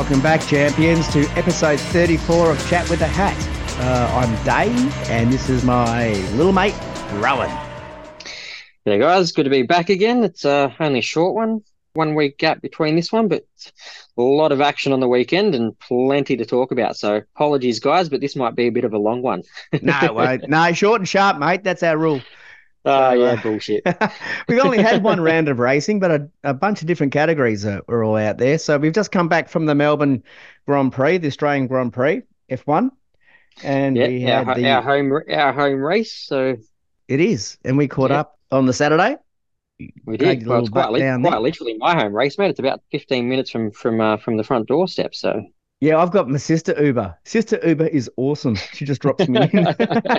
Welcome back, champions, to episode 34 of Chat with a Hat. I'm Dave, and this is my little mate, Rowan. Yeah, guys, good to be back again. It's only a short one, 1 week gap between this one, but a lot of action on the weekend and plenty to talk about. So apologies, guys, but this might be a bit of a long one. No, short and sharp, mate. That's our rule. Oh, yeah, bullshit. We've only had one round of racing, but a bunch of different categories are all out there. So we've just come back from the Melbourne Grand Prix, the Australian Grand Prix, F1. And Yeah, we had our home race. So it is. And we caught up on the Saturday. We did. Well, it's quite literally my home race, mate. It's about 15 minutes from the front doorstep. So yeah, I've got my sister Uber. Sister Uber is awesome. She just drops me in.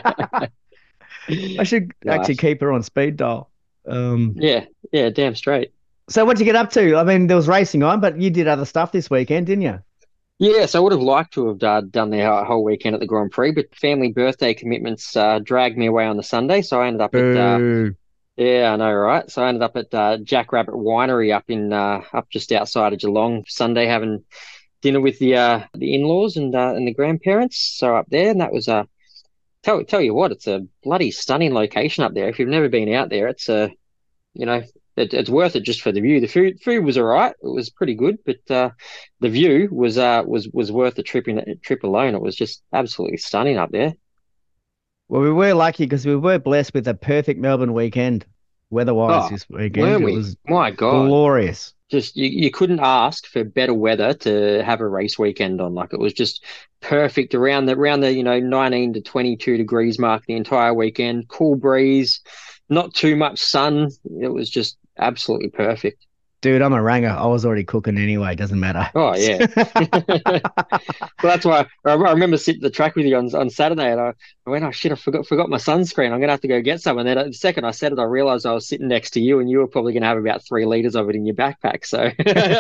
I should actually keep her on speed dial. Yeah, damn straight. So what'd you get up to? I mean, there was racing on, but you did other stuff this weekend, didn't you? Yeah, so I would have liked to have done the whole weekend at the Grand Prix, but family birthday commitments dragged me away on the Sunday. So I ended up at yeah, I know, right? So I ended up at Jack Rabbit Winery up just outside of Geelong Sunday, having dinner with the in-laws and the grandparents. So up there, and that was tell you what, it's a bloody stunning location up there. If you've never been out there, it's it's worth it just for the view. The food was all right. It was pretty good, but the view was worth the trip alone. It was just absolutely stunning up there. Well, we were lucky because we were blessed with a perfect Melbourne weekend, weather-wise this weekend. It was, my God, glorious. Just you couldn't ask for better weather to have a race weekend on. Like, it was just perfect around the 19 to 22 degrees mark the entire weekend. Cool breeze, not too much sun. It was just absolutely perfect. Dude, I'm a ranger. I was already cooking anyway. Doesn't matter. Oh, yeah. Well, that's why I remember sitting at the track with you on Saturday, and I went, oh, shit, I forgot my sunscreen. I'm going to have to go get some. And then the second I said it, I realized I was sitting next to you, and you were probably going to have about 3 liters of it in your backpack. So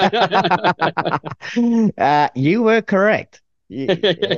you were correct. Yeah,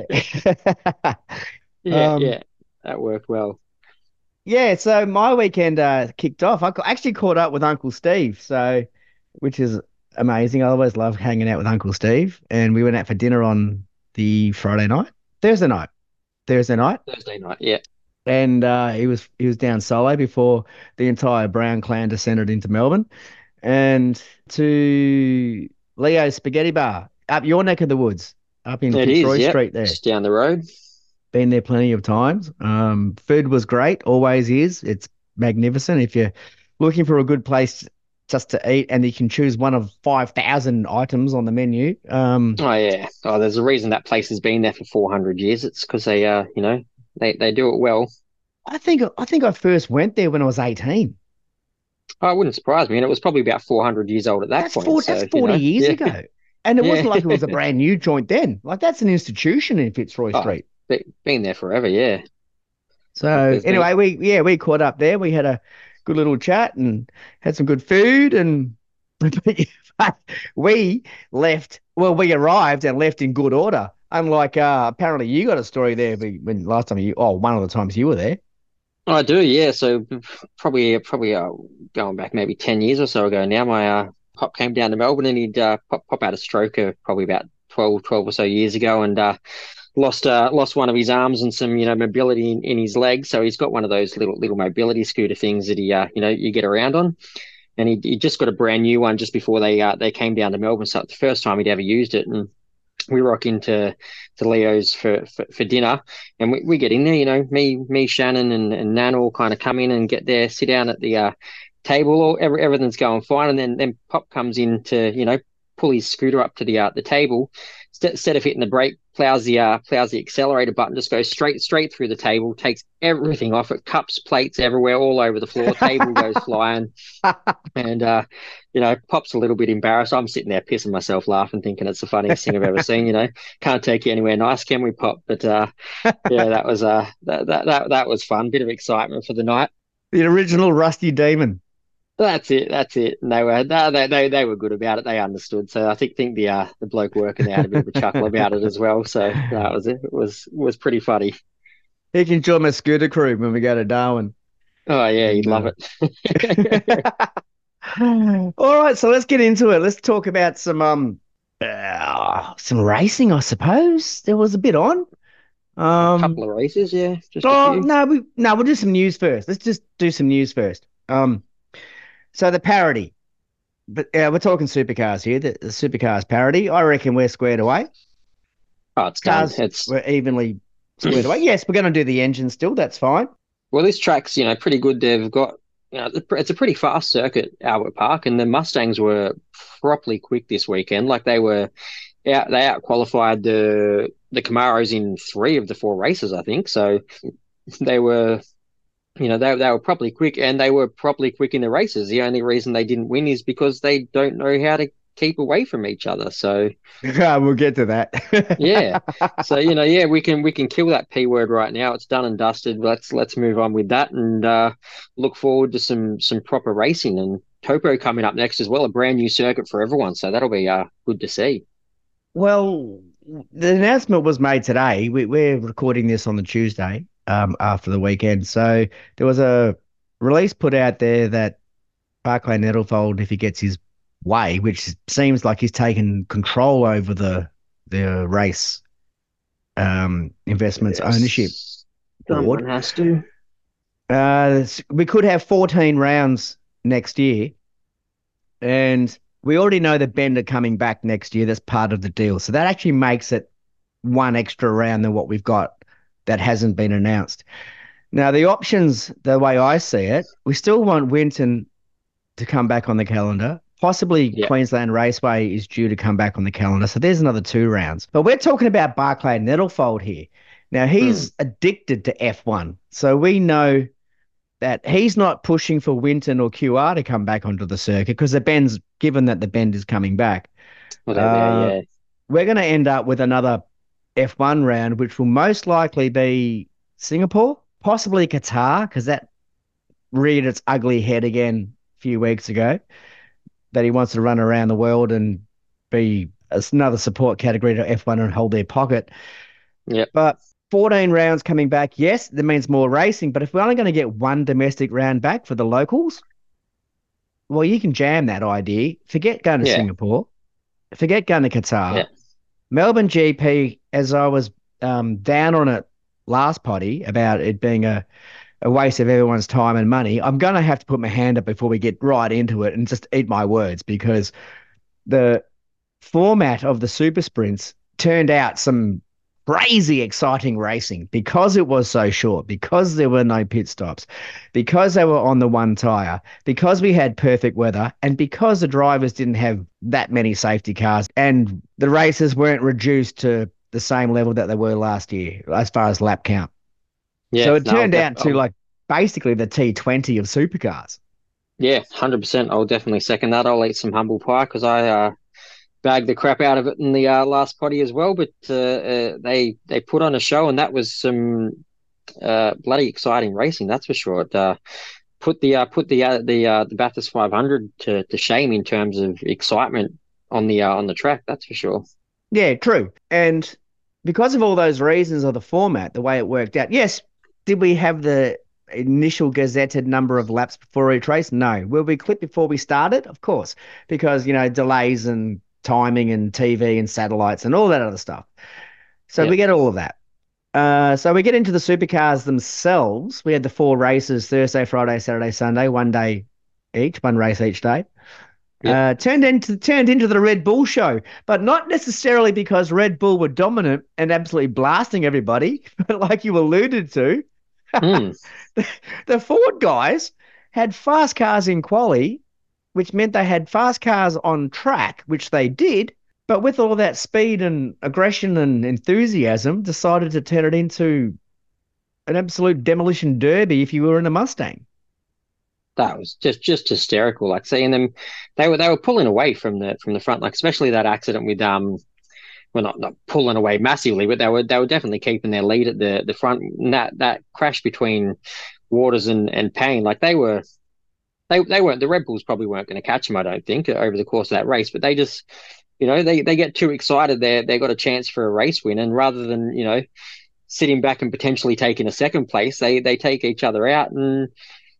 that worked well. Yeah, so my weekend kicked off. I actually caught up with Uncle Steve, which is amazing. I always love hanging out with Uncle Steve. And we went out for dinner on the Thursday night, yeah. And he was down solo before the entire Brown clan descended into Melbourne. And to Leo's Spaghetti Bar, up your neck of the woods, up in Fitzroy Street there. Just down the road. Been there plenty of times. Food was great, always is. It's magnificent. If you're looking for a good place just to eat, and you can choose one of 5,000 items on the menu. Oh yeah. Oh, there's a reason that place has been there for 400 years. It's because they they do it well. I think I first went there when I was 18. Oh, it wouldn't surprise me, and it was probably about 400 years old at that point. That's 40 years ago, and it wasn't like it was a brand new joint then. Like, that's an institution in Fitzroy Street. Been there forever, yeah. So anyway, we caught up there. We had a good little chat and had some good food, and we arrived and left in good order. Unlike apparently you got a story there when last time one of the times you were there. I do, yeah. So probably going back maybe 10 years or so ago now, my pop came down to Melbourne, and he'd pop out a stroke probably about 12 or so years ago, and lost one of his arms and some mobility in his legs. So he's got one of those little mobility scooter things that he you get around on, and he just got a brand new one just before they came down to Melbourne. So it's the first time he'd ever used it, and we rock into Leo's for dinner, and we get in there. Me, Shannon, and Nan all kind of come in and get there, sit down at the table. Everything's going fine, and then Pop comes in to pull his scooter up to the table. Instead of hitting the brake, plows the accelerator button, just goes straight through the table, takes everything off it, cups, plates everywhere, all over the floor. Table goes flying, and Pop's a little bit embarrassed. I'm sitting there pissing myself, laughing, thinking it's the funniest thing I've ever seen. Can't take you anywhere nice, can we, Pop? But yeah, that was that was fun. Bit of excitement for the night. The original Rusty Demon. That's it. And they were good about it. They understood. So I think the bloke working there had a bit of a chuckle about it as well. So that was it. It was pretty funny. He can join my scooter crew when we go to Darwin. Oh yeah, he'd love it. All right, so let's get into it. Let's talk about some Some racing, I suppose. There was a bit on. A couple Um, of races, yeah, just a oh few. no, we'll do some news first. Let's just do some news first. So the parody, but we're talking supercars here. The supercars parody. I reckon we're squared away. Oh, it's done. Cars It's were evenly squared away. Yes, we're going to do the engine still. That's fine. well, this track's pretty good. They've got it's a pretty fast circuit, Albert Park, and the Mustangs were properly quick this weekend. Like they out qualified the Camaros in three of the four races, I think. So they were they were properly quick, and they were properly quick in the races. The only reason they didn't win is because they don't know how to keep away from each other. So We'll get to yeah, that. so yeah, we can kill that P word right now. It's done and dusted. Let's move on with that and look forward to some proper racing and Topo coming up next as well. A brand new circuit for everyone, so that'll be good to see. Well, the announcement was made today. We're recording this on the Tuesday, after the weekend. So there was a release put out there that Barclay Nettlefold, if he gets his way, which seems like he's taken control over the race investments ownership Yes, board, someone has to. we could have 14 rounds next year. And we already know that Bender coming back next year. That's part of the deal. So that actually makes it one extra round than what we've got that hasn't been announced. Now, the options, the way I see it, we still want Winton to come back on the calendar. Possibly Yeah. Queensland Raceway is due to come back on the calendar. So there's another 2 rounds. But we're talking about Barclay Nettlefold here. Now, Hmm. he's addicted to F1. So we know that he's not pushing for Winton or QR to come back onto the circuit because given that the Bend is coming back. Well, they're there. Uh, Yeah. we're going to end up with another F1 round, which will most likely be Singapore, possibly Qatar, because that reared its ugly head again a few weeks ago, that he wants to run around the world and be another support category to F1 and hold their pocket. Yep. But 14 rounds coming back, yes, that means more racing. But if we're only going to get one domestic round back for the locals, well, you can jam that idea. Forget going to Yeah. Singapore. Forget going to Yeah. Qatar. Melbourne GP, as I was down on it last potty about it being a waste of everyone's time and money, I'm going to have to put my hand up before we get right into it and just eat my words because the format of the super sprints turned out some crazy exciting racing because it was so short, because there were no pit stops, because they were on the one tire, because we had perfect weather, and because the drivers didn't have that many safety cars and the races weren't reduced to the same level that they were last year as far as lap count. Yeah. So it No, turned out to like basically the T20 of supercars. yeah, 100%. I'll definitely second that. I'll eat some humble pie because I bagged the crap out of it in the last potty as well. But they put on a show, and that was some bloody exciting racing. That's for sure. It put the Bathurst 500 to shame in terms of excitement on the track. That's for sure. Yeah, true. And because of all those reasons of the format, the way it worked out, yes, did we have the initial gazetted number of laps before each race? No. Will we clip before we started? Of course, because, delays and timing and TV and satellites and all that other stuff. So Yeah, we get all of that. So we get into the supercars themselves. We had the 4 races Thursday, Friday, Saturday, Sunday, one day each, one race each day. yeah. Turned into the Red Bull show, but not necessarily because Red Bull were dominant and absolutely blasting everybody, but like you alluded to, Hmm. the Ford guys had fast cars in quali, which meant they had fast cars on track, which they did, but with all that speed and aggression and enthusiasm, decided to turn it into an absolute demolition derby if you were in a Mustang. That was just hysterical. Like seeing them, they were pulling away from the front, like especially that accident with well, not pulling away massively, but they were definitely keeping their lead at the front. And that crash between Waters and Payne, like they weren't the Red Bulls probably weren't going to catch them, I don't think, over the course of that race. But they just they get too excited. They got a chance for a race win, and rather than sitting back and potentially taking a second place, they take each other out, and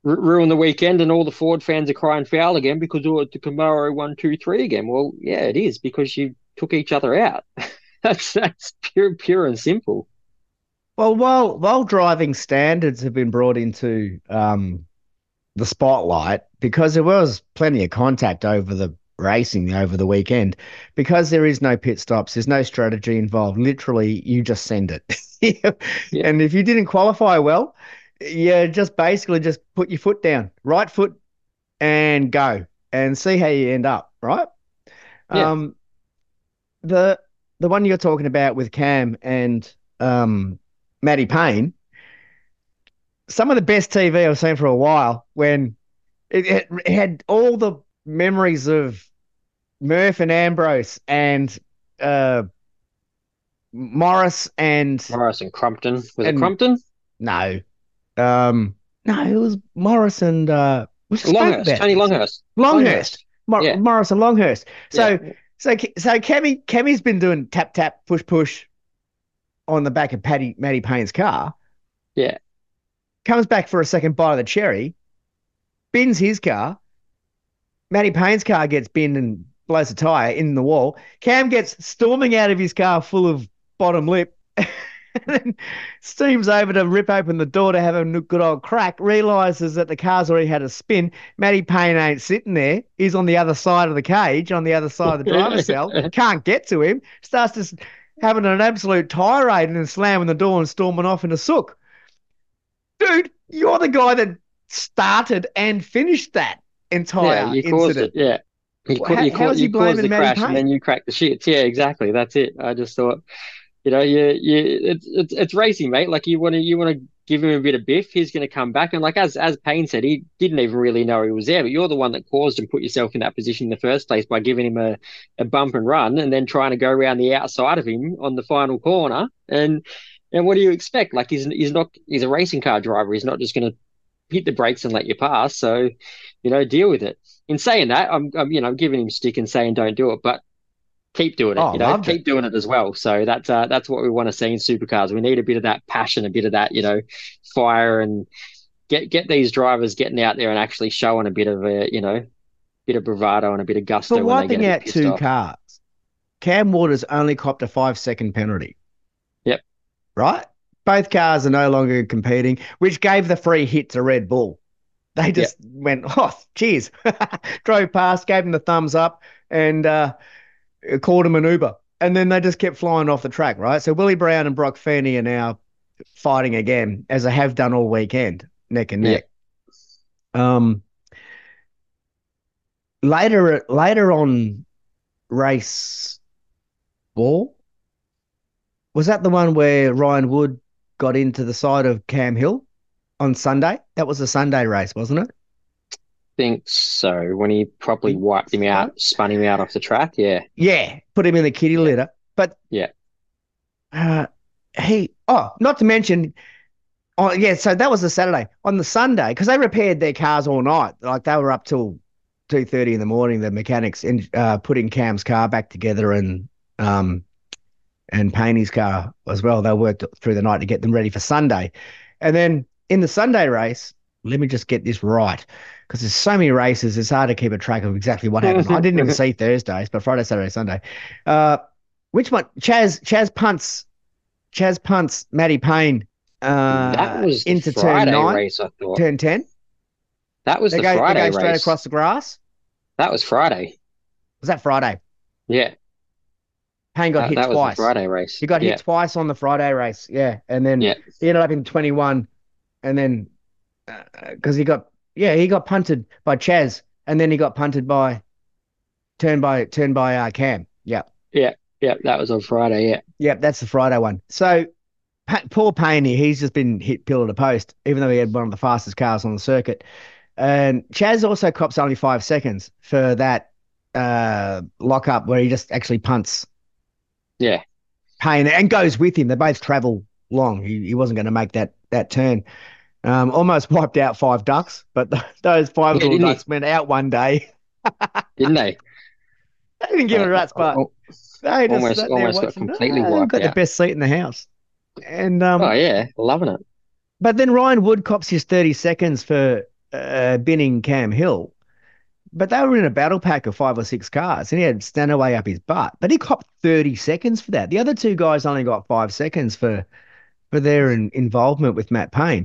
ruin the weekend, and all the Ford fans are crying foul again because oh, it's the Camaro 1, 2, 3 again. Well, yeah, it is because you took each other out. That's pure and simple. Well, while driving standards have been brought into the spotlight, because there was plenty of contact over the racing over the weekend, because there is no pit stops, there's no strategy involved. Literally, you just send it. Yeah, And if you didn't qualify well, you just basically just put your foot down, right foot, and go and see how you end up, right? yeah. Um, the the one you're talking about with Cam and Matty Payne, some of the best TV I've seen for a while when it had all the memories of Murph and Ambrose and uh, Morris Morris and Crumpton. Was it and Crumpton? no, no, it was Morris and we just spoke Longhurst, about Tony this. Longhurst. Longhurst, Longhurst. Yeah, Morris and Longhurst. yeah, So Cammy's been doing tap tap push push on the back of Matty Payne's car. yeah. Comes back for a second bite of the cherry, bins his car. Matty Payne's car gets binned and blows a tire in the wall. Cam gets storming out of his car full of bottom lip. And then steams over to rip open the door to have a good old crack, realizes that the car's already had a spin. Matty Payne ain't sitting there. He's on the other side of the cage, on the other side of the driver's cell. Can't get to him. Starts just having an absolute tirade and then slamming the door and storming off in a sook. Dude, you're the guy that started and finished that Yeah, entire you caused it. incident. Yeah. How's he You caused blaming the Matty crash and Payne? then you cracked the shit. Yeah, exactly. That's it. I just thought, it's racing, mate. Like you want to give him a bit of biff. He's going to come back, and like as Payne said, he didn't even really know he was there. But you're the one that caused and put yourself in that position in the first place by giving him a bump and run, and then trying to go around the outside of him on the final corner. And what do you expect? Like he's a racing car driver. He's not just going to hit the brakes and let you pass. So, deal with it. In saying that, I'm giving him stick and saying don't do it, but keep doing it. Oh, loved it. Keep doing it as well. So that's what we want to see in supercars. We need a bit of that passion, a bit of that, fire, and get these drivers getting out there and actually showing a bit of bit of bravado and a bit of For gusto when they get a wiping bit out pissed two off. cars, Cam Waters only copped a 5 second penalty, Yep. right? Both cars are no longer competing, which gave the free hit to Red Bull. They Yep. just went, oh, cheers. Drove past, gave him the thumbs up, and called him an Uber. And then they just kept flying off the track, right? So Willie Brown and Brock Feeney are now fighting again, as they have done all weekend, neck and Yep. neck. Um, later on race four, was that the one where Ryan Wood got into the side of Cam Hill on Sunday? That was a Sunday race, wasn't it? Think so. When he properly Think wiped him so. out, spun him out off the track. Yeah. Yeah, put him in the kitty Yeah. litter. But Yeah. uh, not to mention, oh yeah, so that was the Saturday. On the Sunday, because they repaired their cars all night, like they were up till 2:30 in the morning. The mechanics putting Cam's car back together and Payne's car as well. They worked through the night to get them ready for Sunday. And then in the Sunday race, let me just get this right, because there's so many races, it's hard to keep a track of exactly what happened. I didn't even see Thursdays, but Friday, Saturday, Sunday. Uh, which one? Chaz punts Matty Payne That was the into turn Friday 9, race, I thought. turn 10. That was They the go they Friday go straight race. across the grass. That was Friday. Was that Friday? Yeah, Payne got hit that was the twice. Friday race. He got hit Yeah, twice on the Friday race. Yeah. And then yeah, he ended up in 21. And then because he got punted by Chaz, and then he got punted by Cam. Yeah. yeah, yeah. That was on Friday. Yeah, Yeah, that's the Friday one. So poor Payne, he's just been hit pillar to post, even though he had one of the fastest cars on the circuit. And Chaz also cops only 5 seconds for that lockup where he just actually punts yeah. Payne and goes with him. They both travel long. He wasn't going to make that turn. Almost wiped out 5 ducks, but those five Yeah, little didn't ducks he? went out one day. Didn't they? They didn't give it a rat's butt. They just sat there Almost got watching. completely They've wiped got the out. best seat in the house. And Oh yeah, loving it. but then Ryan Wood cops his 30 seconds for binning Cam Hill. But they were in a battle pack of 5 or 6 cars, and he had Stanaway up his butt. But he copped 30 seconds for that. The other two guys only got 5 seconds for their involvement with Matt Payne.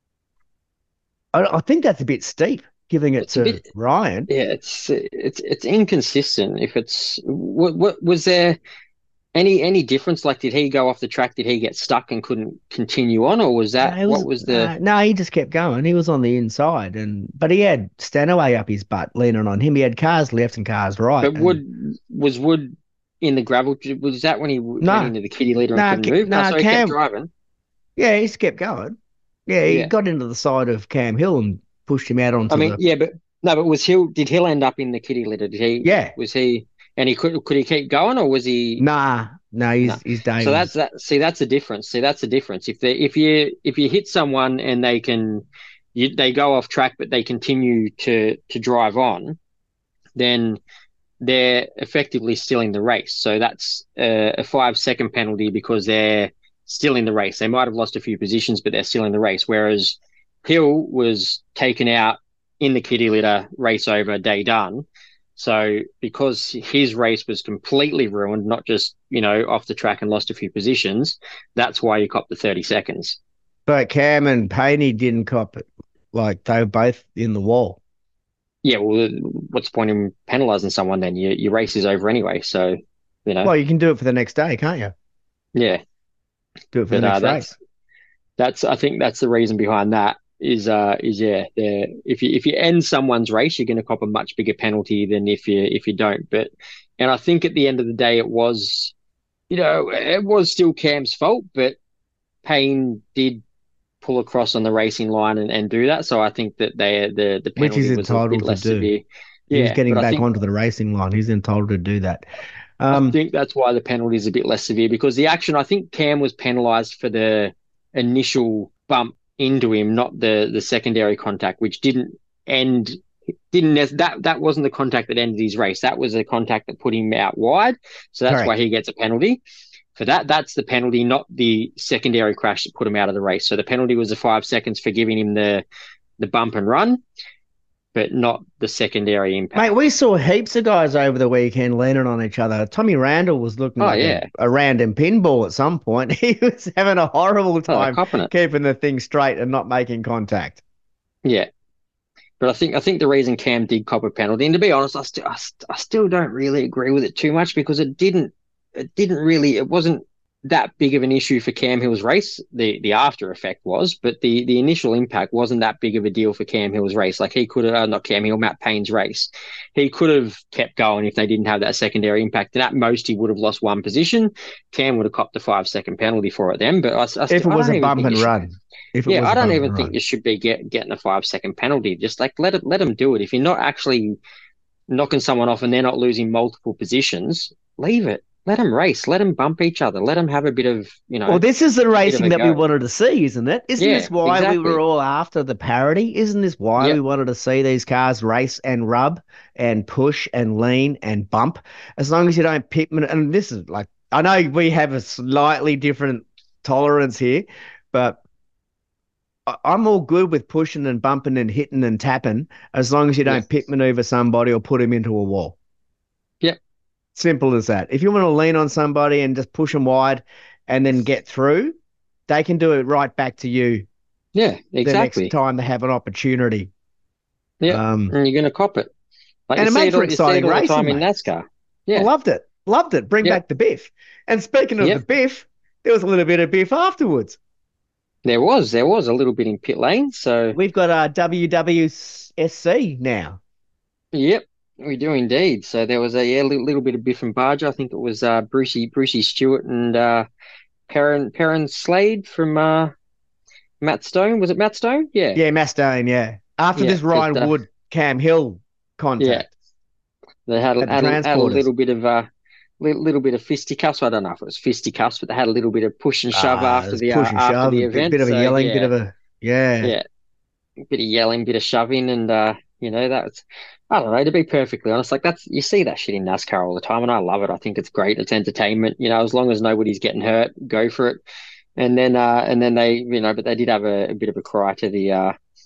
I think that's a bit steep, giving it It's a to bit, Ryan. yeah, it's inconsistent. If it's what was there any difference? Like, did he go off the track? Did he get stuck and couldn't continue on, or was No, that it what was was the? no, he just kept going. He was on the inside, but he had Stanaway up his butt, leaning on him. He had cars left and cars right, But and Wood in the gravel? Was that when he went no, into the kitty litter and no, couldn't move? No, no, so he kept Cam. driving. Yeah, he just kept going. Yeah, he Yeah, got into the side of Cam Hill and pushed him out I onto mean, the. yeah, but no, but was Hill? Did Hill end up in the kitty litter? Did he? Yeah, Was he? And he could he keep going, or was he? nah, no, No. his day So that's was. that. See, that's the difference. See, that's the difference. If you hit someone and they go off track, but they continue to drive on, then they're effectively still in the race. So that's a 5 second penalty because they're still in the race. They might have lost a few positions, but they're still in the race. Whereas Hill was taken out in the kitty litter, race over, day done. So because his race was completely ruined, not just, off the track and lost a few positions, that's why he copped the 30 seconds. But Cam and Payne didn't cop it. Like they were both in the wall. Yeah, well, what's the point in penalising someone then? Your race is over anyway. So, Well, you can do it for the next day, can't you? yeah. Do it for the But next that's race. That's I think that's the reason behind that is yeah, if you end someone's race, you're going to cop a much bigger penalty than if you don't. But and I think at the end of the day, it was still Cam's fault, but Payne did pull across on the racing line and do that. So I think that the Which he's penalty was a bit entitled to less do. severe. He was Yeah, getting but I back think onto the racing line. He's entitled to do that. I Um, think that's why the penalty is a bit less severe because the action, I think Cam was penalised for the initial bump into him, not the secondary contact, which end didn't that wasn't the contact that ended his race. That was the contact that put him out wide. So that's why correct. he gets a penalty. For that, that's the penalty, not the secondary crash that put him out of the race. So the penalty was the 5 seconds for giving him the bump and run, but not the secondary Mate, impact. we saw heaps of guys over the weekend leaning on each other. Tommy Randall was looking Oh like yeah, a random pinball at some point. He was having a horrible oh, they're time copping it. keeping the thing straight and not making contact. Yeah. But I think the reason Cam did cop a penalty, and to be honest, I still don't really agree with it too much because it wasn't that big of an issue for Cam Hill's race. The after effect was, but the initial impact wasn't that big of a deal for Cam Hill's race. Like he could have not Cam Hill, Matt Payne's race. He could have kept going if they didn't have that secondary impact, and at most he would have lost one position. Cam would have copped a 5 second penalty for it then. But If it I was don't a even bump think you and should. run. If it Yeah, was I a don't bump even and think run. you should be getting a 5 second penalty. Just like let them do it. If you're not actually knocking someone off and they're not losing multiple positions, leave it. Let them race. Let them bump each other. Let them have a bit of Well, this is the a bit of racing a that we go. wanted to see, isn't it? Isn't Yeah, this why we were exactly. all after the parody? Isn't this why we Yep. wanted to see these cars race and rub and push and lean and bump? As long as you don't pitman, and this is like, I know we have a slightly different tolerance here, but I'm all good with pushing and bumping and hitting and tapping as long as you Yep. don't pit maneuver somebody or put him into a wall. Yep. Simple as that. If you want to lean on somebody and just push them wide and then get through, they can do it right back to you Yeah, the next exactly. time they have an opportunity. Yep. Um, And you're gonna cop it. Like and it made for you see it exciting all the racing, time in mate. NASCAR. I Yeah. loved it. Loved it. Bring Yep. back the biff. And speaking of the Yep. biff, there was a little bit of biff afterwards. There was a little bit in pit lane. So We've got our WWSC now. yep, we do indeed. So there was a little bit of Biff and Barger. I think it was Brucey Stewart and Perrin Slade from Matt Stone. Was it Matt Stone? Yeah. Yeah, Mastane, yeah. After Yeah. this But Ryan Wood Cam Hill yeah, contact they had at the had a transporters. little bit of little bit of fisticuffs. I don't know if it was fisticuffs, but they had a little bit of push and shove after There's the push and after shove, the a event. bit of a So yelling, bit yeah, of a yeah. yeah, bit of yelling, bit of shoving, and that's I don't know. To be perfectly honest, like that's you see that shit in NASCAR all the time, and I love it. I think it's great. It's entertainment. As long as nobody's getting hurt, go for it. And then they, but they did have a bit of a cry to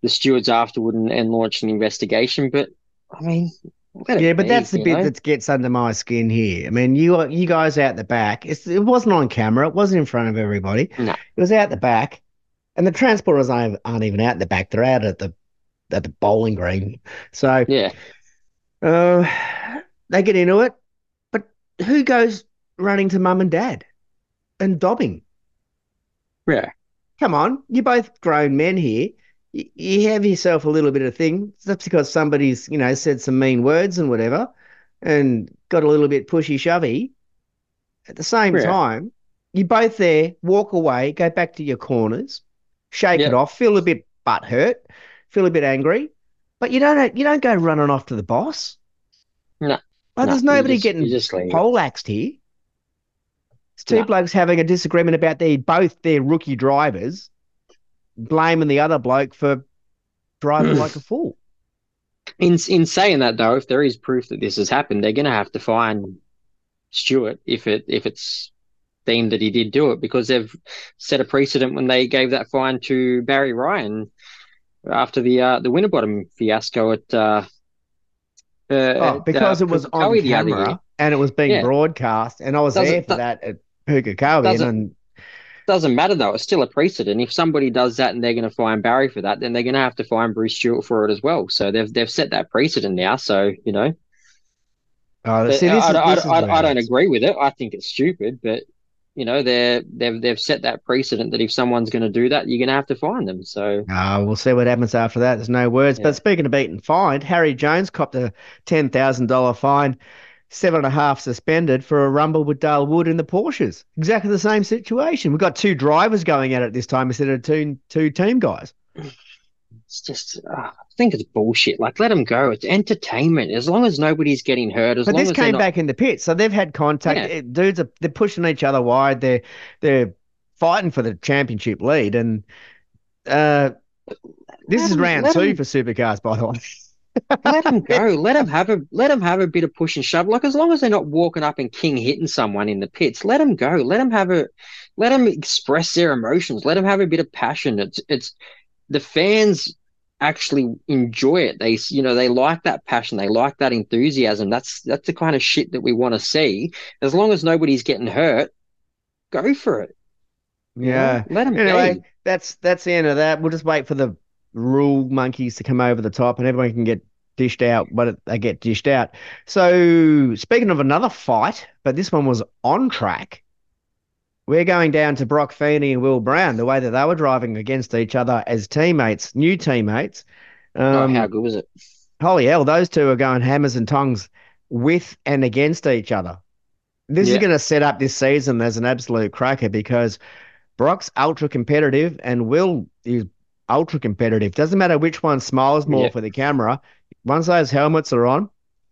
the stewards afterward and launched an investigation. But I mean, let Yeah, it but be, that's the bit that gets under my skin here. I mean, you guys out the back. It wasn't on camera. It wasn't in front of everybody. No, It was out the back, and the transporters aren't even out the back. They're out at the bowling green. So yeah, uh, they get into it, but who goes running to mum and dad and dobbing? yeah, Come on, you're both grown men here. You have yourself a little bit of thing. That's because somebody's, said some mean words and whatever, and got a little bit pushy shovey. At the same yeah, time, you're both there, walk away, go back to your corners, shake it yeah. off, feel a bit butthurt, feel a bit angry, but you don't go running off to the boss. No, Like no. there's You nobody just you getting just leave it. poleaxed here. It's two No. blokes having a disagreement about both their rookie drivers, blaming the other bloke for driving like a fool. In saying that though, if there is proof that this has happened, they're going to have to fine Stewart if it's deemed that he did do it because they've set a precedent when they gave that fine to Barry Ryan after the Winterbottom fiasco Oh, at because it was on Pukekohe the other year. camera and it was being Yeah, broadcast, and I was there doesn't for that at Pukekohe, doesn't and doesn't matter though. It's still a precedent. If somebody does that and they're going to fine Barry for that, then they're going to have to fine Bruce Stewart for it as well. So they've set that precedent now. So oh, but see, this is I where don't it's. agree with it. I think it's stupid, but they've set that precedent that if someone's going to do that, you're going to have to fine them. So We'll see what happens after that. There's no words. But yeah, speaking of beaten fined, Harry Jones copped a $10,000 fine, 7.5 suspended for a rumble with Dale Wood in the Porsches. Exactly the same situation. We've got two drivers going at it this time instead of two team guys. it's just I think it's bullshit. Like let them go. It's entertainment. As long as nobody's getting hurt, as But long this as they're came not. back in the pit, so they've had contact. Yeah, Dudes they're pushing each other wide. They're fighting for the championship lead, and uh, this is round let two them for supercars, by the way. let them go. Let them have a bit of push and shove. Like as long as they're not walking up and king hitting someone in the pits, let them go. Let them express their emotions. Let them have a bit of passion. It's the fans actually enjoy it. They like that passion. They like that enthusiasm. That's the kind of shit that we want to see. As long as nobody's getting hurt, go for it. Yeah. Let them Anyway, be. that's the end of that. We'll just wait for the rule monkeys to come over the top, and everyone can get dished out what they get dished out. So, speaking of another fight, but this one was on track. We're going down to Brock Feeney and Will Brown, the way that they were driving against each other as teammates, new teammates. Oh, how Um, good was it? Holy hell, those two are going hammers and tongs with and against each other. This is Yeah, going to set up this season as an absolute cracker because Brock's ultra competitive and Will is ultra competitive. Doesn't matter which one smiles more yeah. for the camera. Once those helmets are on,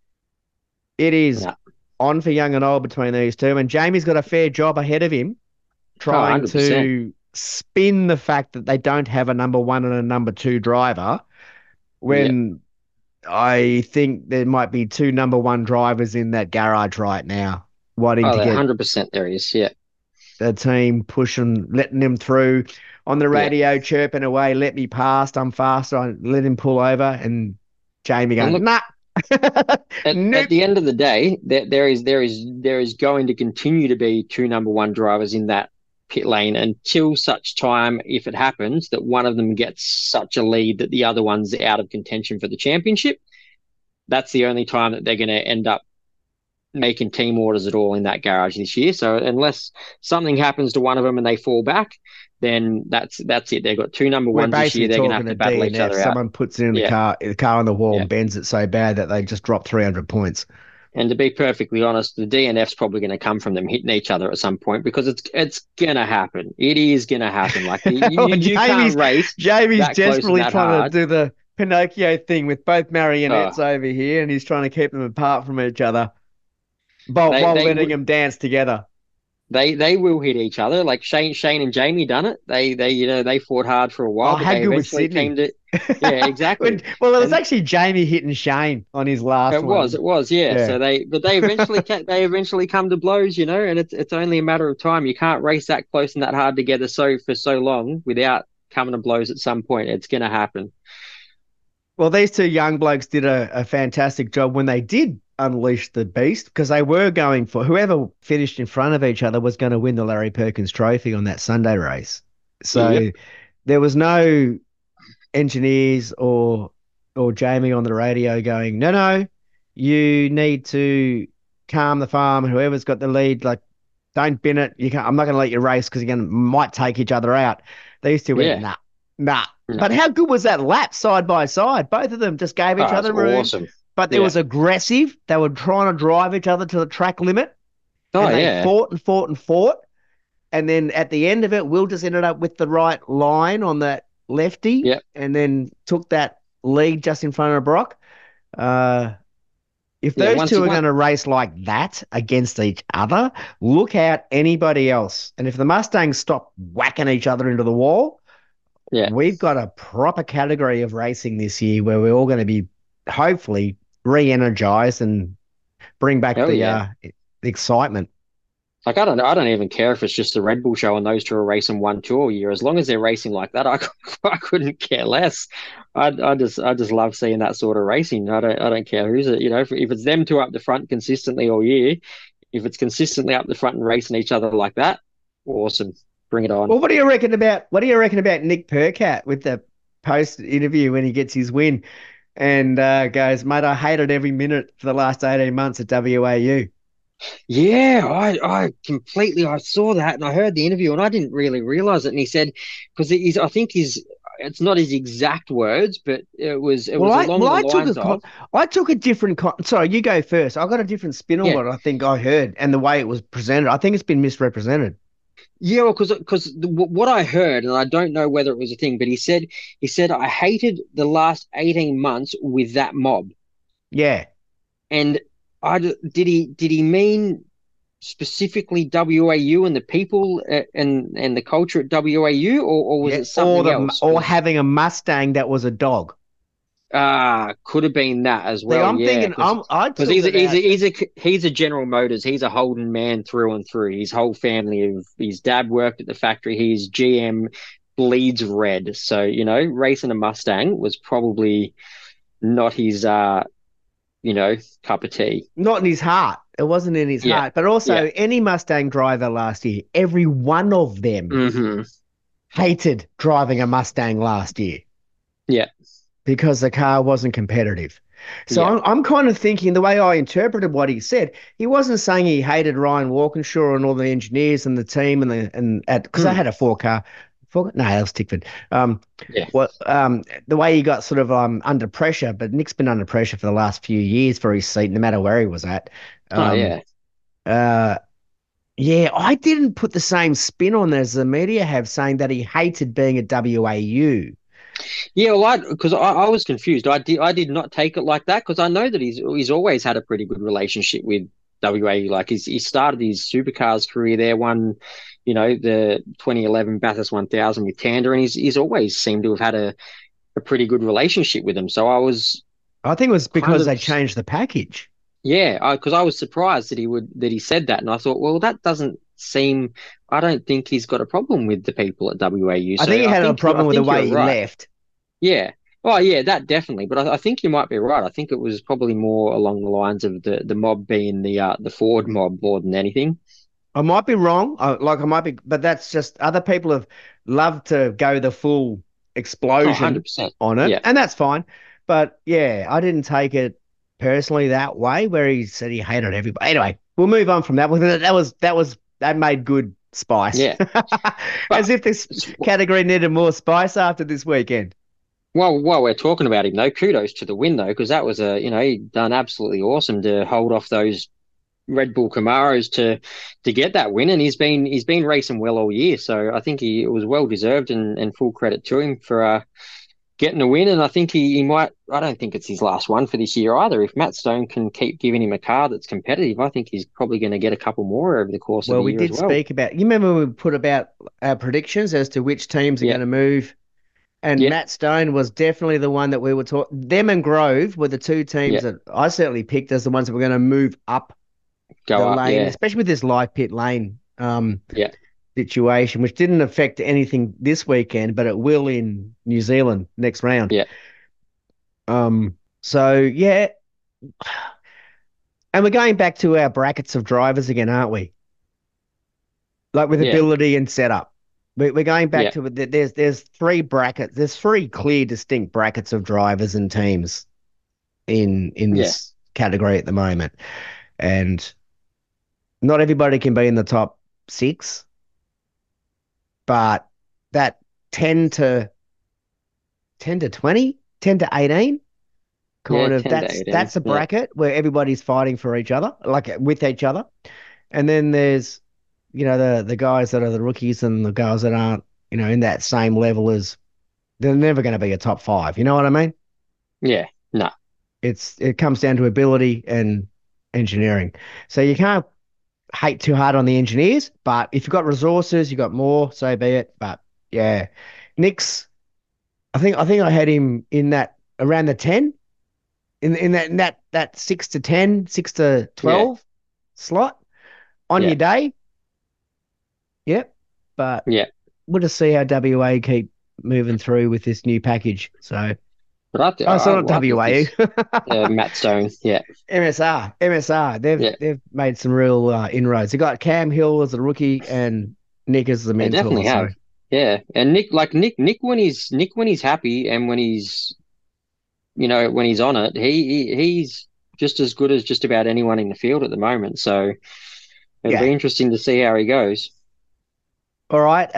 it is No. on for young and old between these two. And Jamie's got a fair job ahead of him Oh, trying 100%. to spin the fact that they don't have a number one and a number two driver Yeah. when I think there might be two number one drivers in that garage right now, wanting Oh, to that get 100% there is. Yeah. the team pushing, letting him through on the Yeah. radio, chirping away, let me past, I'm faster, I let him pull over, and Jamie And going, look, nah, at nope. the end of the day, there is going to continue to be two number one drivers in that pit lane until such time, if it happens, that one of them gets such a lead that the other one's out of contention for the championship. That's the only time that they're going to end up making team orders at all in that garage this year. So unless something happens to one of them and they fall back, then that's it. They've got two number We're ones this year. basically They're going to talking have a to battle each DNF. other out. Someone puts it in Yeah, the car on the wall yeah. and bends it so bad that they just drop 300 points. And to be perfectly honest, the DNF's probably going to come from them hitting each other at some point because it's going to happen. It is going to happen. Like Oh, you can't race Jamie's that close and desperately that trying to hard. do the Pinocchio thing with both Oh, marionettes over here, and he's trying to keep them apart from each other while, they while they letting them dance together. they will hit each other. Like Shane and Jamie done it. They fought hard for a Oh, while, but how they good was eventually Sydney? came to yeah, exactly. Well, it was And actually Jamie hitting Shane on his last one. it was, yeah. Yeah. So they eventually come to blows, and it's only a matter of time. You can't race that close and that hard together for so long without coming to blows at some point. It's going to happen. Well, these two young blokes did a fantastic job when they did unleash the beast because they were going for whoever finished in front of each other was going to win the Larry Perkins Trophy on that Sunday race. Yep. So there was no engineers or Jamie on the radio going, no, no, you need to calm the farm. Whoever's got the lead, like, don't bin it. You can't. I'm not going to let you race because you're going to might take each other out. These two went, Yeah. nah, nah. No. But how good was that lap side by side? Both of them just gave each Oh, it's other room, awesome. but there Yeah. was aggressive. They were trying to drive each other to the track limit, Oh, and they yeah. fought and fought and fought. And then at the end of it, Will just ended up with the right line on that lefty, Yep. and then took that lead just in front of Brock. Uh, if Yeah. those Once two you are want, going to race like that against each other, look out anybody else. And if the Mustangs stop whacking each other into the wall, yeah. we've got a proper category of racing this year where we're all going to be hopefully re-energized and bring back Oh, yeah. the excitement. Like I don't even care if it's just the Red Bull show and those two are racing 1-2 all year. As long as they're racing like that, I couldn't care less. I just love seeing that sort of racing. I don't care who's it. You know, if it's them two up the front consistently all year, if it's consistently up the front and racing each other like that, awesome. Bring it on. Well, what do you reckon about Nick Percat with the post interview when he gets his win and goes, mate, I hated every minute for the last 18 months at WAU. Yeah, I completely I saw that and I heard the interview and I didn't really realize it. And he said because he's I think he's it's not his exact words, but it Well, was I well along the I took lines of I took a different sorry, you go first. I got a different spin on yeah. what I think I heard and the way it was presented. I think it's been misrepresented. Yeah, well, because what I heard, and I don't know whether it was a thing, but he said I hated the last 18 months with that mob, Yeah. and did he mean specifically WAU and the people and the culture at WAU, or was Yeah. it something else? Or Because having a Mustang that was a dog. could have been that as See, well. I'm Yeah, thinking I because took it out. he's a General Motors. He's a Holden man through and through. His whole family of his dad worked at the factory. His GM bleeds red. So you know, racing a Mustang was probably not his you know cup of tea. Not in his heart. It wasn't in his Yeah, heart. But yeah. also any Mustang driver last year, every one of them Hmm. hated driving a Mustang last year Yeah, because the car wasn't competitive. So yeah. I'm kind of thinking the way I interpreted what he said, he wasn't saying he hated Ryan Walkinshaw and all the engineers and the team and at because I Mm, had a four car. No, that was Tickford. yeah. The way he got sort of under pressure, but Nick's been under pressure for the last few years for his seat, no matter where he was at. Oh Um, yeah. uh, yeah, I didn't put the same spin on as the media have, saying that he hated being at WAU. Yeah, well, I was confused. I did not take it like that because I know that he's always had a pretty good relationship with WA. Like he started his supercars career there, won, you know, the 2011 Bathurst 1000 with Tander, and he's always seemed to have had a pretty good relationship with him. So I was I think it was kind because of they changed the package. yeah, because I was surprised that he said that, and I thought, well, that doesn't seem. I don't think he's got a problem with the people at WAU. I think So he had a I problem with the think way you're he right. left. Yeah. Oh, yeah, that definitely. But I think you might be right. I think it was probably more along the lines of the mob being the Ford mob more than anything. I might be wrong. I might be, but that's just other people have loved to go the full Oh, explosion 100%. on it, Yeah. and that's fine. But yeah, I didn't take it personally that way, where he said he hated everybody. Anyway, we'll move on from that. That made good spice. Yeah. As But if this category needed more spice after this weekend. while we're talking about him though, kudos to the win though, because that was you know, he done absolutely awesome to hold off those Red Bull Camaros to get that win, and he's been racing well all year. So I think it was well deserved and full credit to him for getting a win, and I think he might. I don't think it's his last one for this year either. If Matt Stone can keep giving him a car that's competitive, I think he's probably going to get a couple more over the course of Well, the we year as did well. speak about. You remember when we put about our predictions as to which teams are Yeah, going to move. And yeah, Matt Stone was definitely the one that we were talking. Them and Grove were the two teams yeah. that I certainly picked as the ones that were going to move up Go the up. lane, Yeah, especially with this live pit lane. yeah, situation, which didn't affect anything this weekend, but it will in New Zealand next round. Yeah, So yeah, and we're going back to our brackets of drivers again, aren't we? Like with yeah, ability and setup. We're going back yeah, to it. There's three brackets. There's three clear, distinct brackets of drivers and teams in yeah, this category at the moment, and not everybody can be in the top six, but that 10 to 10 to 20, 10 to 18 yeah. kind of 10 to that's 18. that's a Yeah, bracket where everybody's fighting for each other, like with each other. And then there's, the guys that are the rookies and the guys that aren't, in that same level as they're never going to be a top five. You know what I mean? yeah. No, It comes down to ability and engineering. So you can't hate too hard on the engineers, but if you've got resources, you've got more, so be it. But yeah, Nick's, I think I had him in that around the 10 in that 6 to 10, 6 to yeah, 12 slot on yeah, your day. Yep. But yeah. we'll just see how WA keep moving through with this new package. So, But oh, so not I think WA, this Matt Stone. Yeah, MSR. They've yeah. they've made some real inroads. They got Cam Hill as a rookie and Nick as the They mentor. definitely So have. Yeah, and Nick when he's happy and when he's when he's on it, he's just as good as just about anyone in the field at the moment. So it'll yeah. be interesting to see how he goes. All right.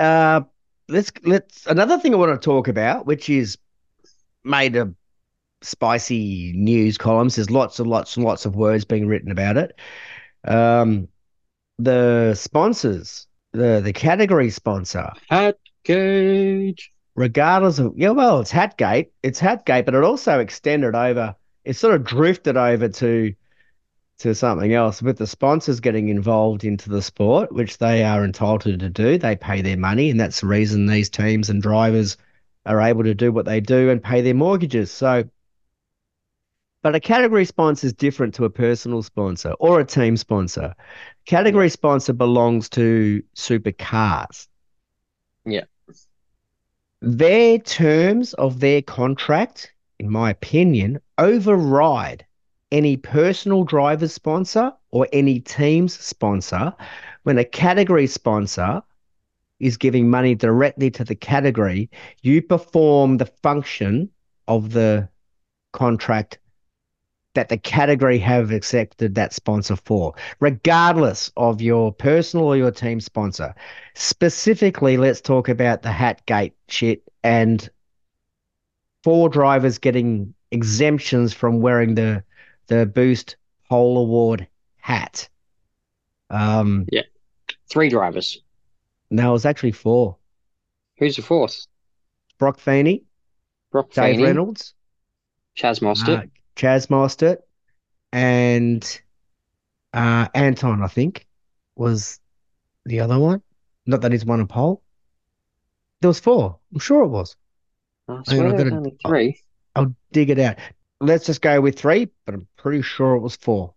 Let's another thing I want to talk about, which is made a spicy news columns. There's lots and lots and lots of words being written about it. Um, the sponsors, the category sponsor, Hat Gauge. regardless of, yeah, well, it's Hatgate, but it also extended over. It sort of drifted over to something else with the sponsors getting involved into the sport, which they are entitled to do. They pay their money, and that's the reason these teams and drivers are able to do what they do and pay their mortgages. So, but a category sponsor is different to a personal sponsor or a team sponsor. Yeah, Category sponsor belongs to supercars. yeah, Their terms of their contract, in my opinion, override any personal driver's sponsor or any team's sponsor when a category sponsor is giving money directly to the category. You perform the function of the contract that the category have accepted that sponsor for, regardless of your personal or your team sponsor. Specifically, let's talk about the Hatgate shit and four drivers getting exemptions from wearing the Boost Pole Award hat. Um, yeah. Three drivers. no, it was actually four. Who's the fourth? Brock Feeney, Brock Dave Feeney, Reynolds, Chaz uh, Mostert. Chaz Mostert, and Anton, I think, was the other one. Not that he's won a pole. There was four. I'm sure it was. I Hang on, swear there's only three. I'll dig it out. Let's just go with three, but I'm pretty sure it was four.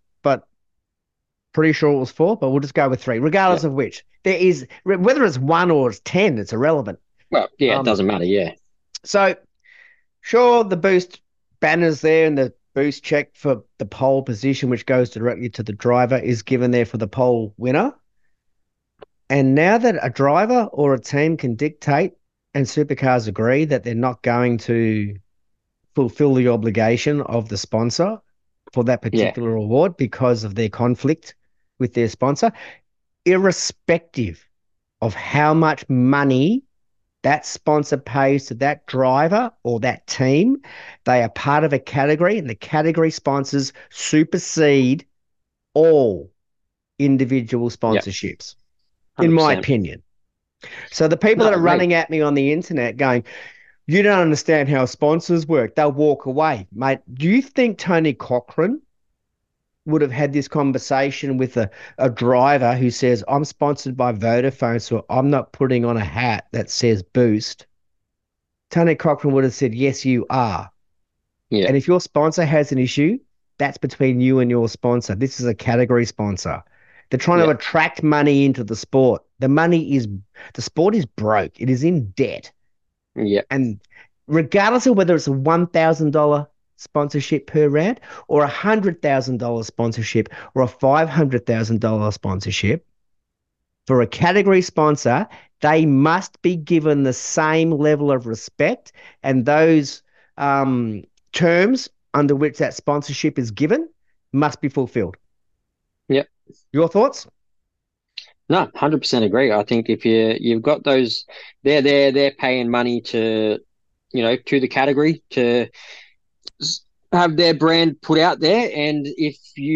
But we'll just go with three, Yeah. regardless of which. There is whether it's one or it's 10, it's irrelevant. Well, yeah, it Um, doesn't matter. Yeah, so sure, the boost banners there and the boost check for the pole position, which goes directly to the driver, is given there for the pole winner. And now that a driver or a team can dictate and supercars agree that they're not going to fulfill the obligation of the sponsor for that yeah, particular award because of their conflict with their sponsor, irrespective of how much money that sponsor pays to that driver or that team, they are part of a category and the category sponsors supersede all individual yeah. sponsorships, in my 100%. opinion. So the people No, that I are agree. running at me on the internet going, you don't understand how sponsors work, they'll walk away. Mate, do you think Tony Cochran would have had this conversation with a driver who says, I'm sponsored by Vodafone, so I'm not putting on a hat that says Boost? Tony Cochran would have said, yes, you are. Yeah, And if your sponsor has an issue, that's between you and your sponsor. This is a category sponsor. They're trying to Yeah. attract money into the sport. The sport is broke. It is in debt. Yeah. And regardless of whether it's a $1,000 sponsorship per round or a $100,000 sponsorship or a $500,000 sponsorship, for a category sponsor, they must be given the same level of respect, and those terms under which that sponsorship is given must be fulfilled. Yeah. Your thoughts? No, 100% agree. I think if you've got those, they're paying money to, to the category to have their brand put out there. And if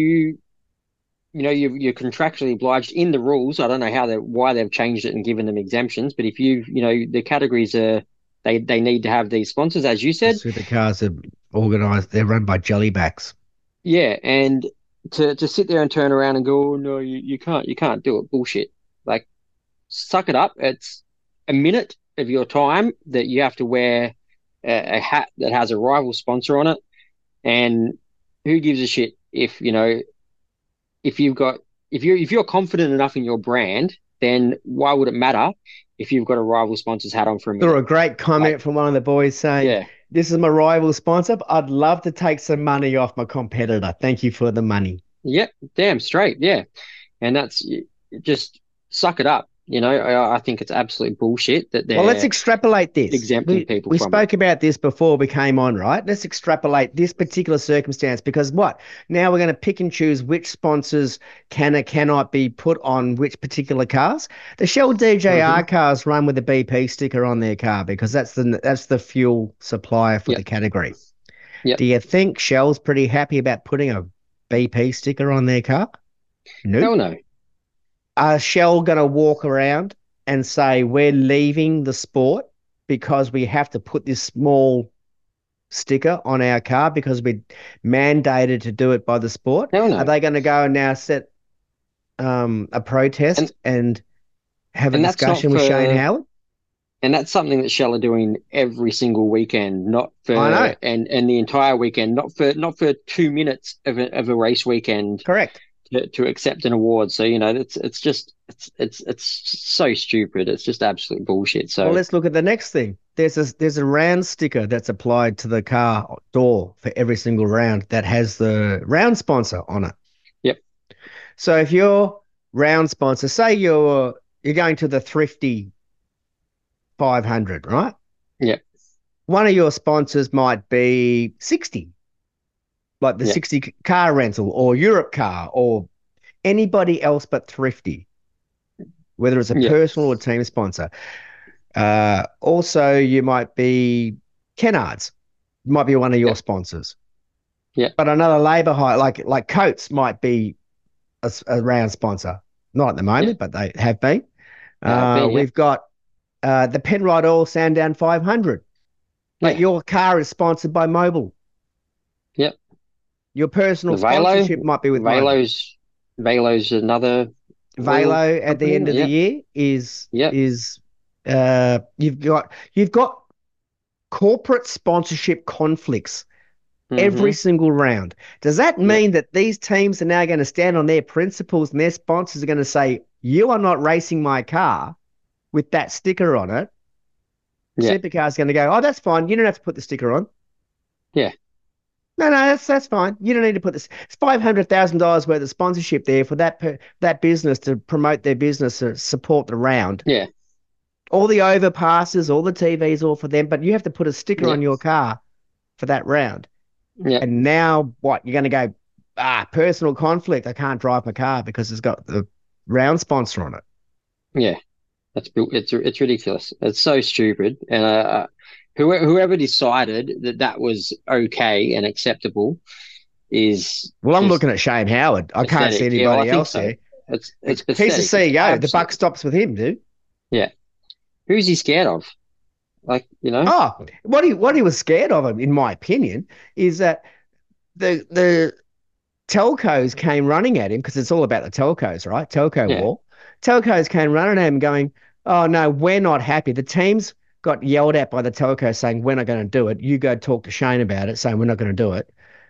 you're contractually obliged in the rules. I don't know why they've changed it and given them exemptions, but if the categories are they need to have these sponsors, as you The said. supercars are organised, they're run by jellybacks. Yeah, and to sit there and turn around and go, oh, no, you can't do it. Bullshit. Like, suck it up. It's a minute of your time that you have to wear a hat that has a rival sponsor on it, and who gives a shit if you've got if you're confident enough in your brand, then why would it matter if you've got a rival sponsor's hat on for a Saw minute? a great Like, comment from one of the boys saying, yeah, "This is my rival sponsor, but I'd love to take some money off my competitor. Thank you for the money." yep, damn straight, yeah. And that's just suck it up. I think it's absolute bullshit that Well, let's they're extrapolate this. exempting people We from it. spoke about this before we came on, right? Let's extrapolate this particular circumstance because what? Now we're going to pick and choose which sponsors can or cannot be put on which particular cars. The Shell DJR Hmm. cars run with a BP sticker on their car because that's the fuel supplier for the Yep, category. yep. Do you think Shell's pretty happy about putting a BP sticker on their car? Hell Nope. no. Are Shell going to walk around and say, we're leaving the sport because we have to put this small sticker on our car because we're mandated to do it by the sport? Hell Are no. they going to go and now set a And protest and have a and that's not discussion with Shane for Howard? and that's something that Shell are doing every single weekend, not for I know. and the entire weekend, not for 2 minutes of a race weekend Correct. to accept an award. So it's so stupid. It's just absolute bullshit. Well, So let's look at the next thing. There's a round sticker that's applied to the car door for every single round that has the round sponsor on it. yep, So if your round sponsor, say you're going to the Thrifty 500, right? yep, One of your sponsors might be 60, like the yep, 60 car rental or Europe car or anybody else but Thrifty, whether it's a yep, personal or team sponsor. Also, you might be Kennards, might be one of your yep, sponsors, yep. but another labour hire like Coates might be a round sponsor. Not at the Yeah, moment, but they have been. they have been. Yep, We've got the Penrite Oil Sandown 500, but yeah, your car is sponsored by Mobil. yep. Your personal The Velo, sponsorship might be with Mobil. Velo's another oil Velo at the company. end of the Yep, year is yep, is you've got corporate sponsorship conflicts every hmm, single round. Does that yep, mean that these teams are now going to stand on their principles and their sponsors are going to say, you are not racing my car with that sticker on it? yeah, Supercar's going to go, oh, that's fine. You don't have to put the sticker on. yeah, No, that's fine. You don't need to put this. It's $500,000 worth of sponsorship there for that business to promote their business to support the round. yeah, All the overpasses, all the TVs, all for them, but you have to put a sticker yeah, on your car for that round. yeah, And now what? You're going to go, personal conflict. I can't drive my car because it's got the round sponsor on it. yeah. It's ridiculous. It's so stupid. And whoever decided that that was okay and acceptable is Well, I'm just looking at Shane Howard. I can't see pathetic. Yeah, well, I anybody think else so. there. It's He's the pathetic. It's CEO. The buck absolutely, stops with him, dude. yeah. Who's he scared of? Like, Oh, what he was scared of, in my opinion, is that the telcos came running at him because it's all about the telcos, right? Telco yeah, war. Telcos came running at him going, oh, no, we're not happy. The teams got yelled at by the telco saying, we're not going to do it. You go talk to Shane about it, saying we're not going to do it.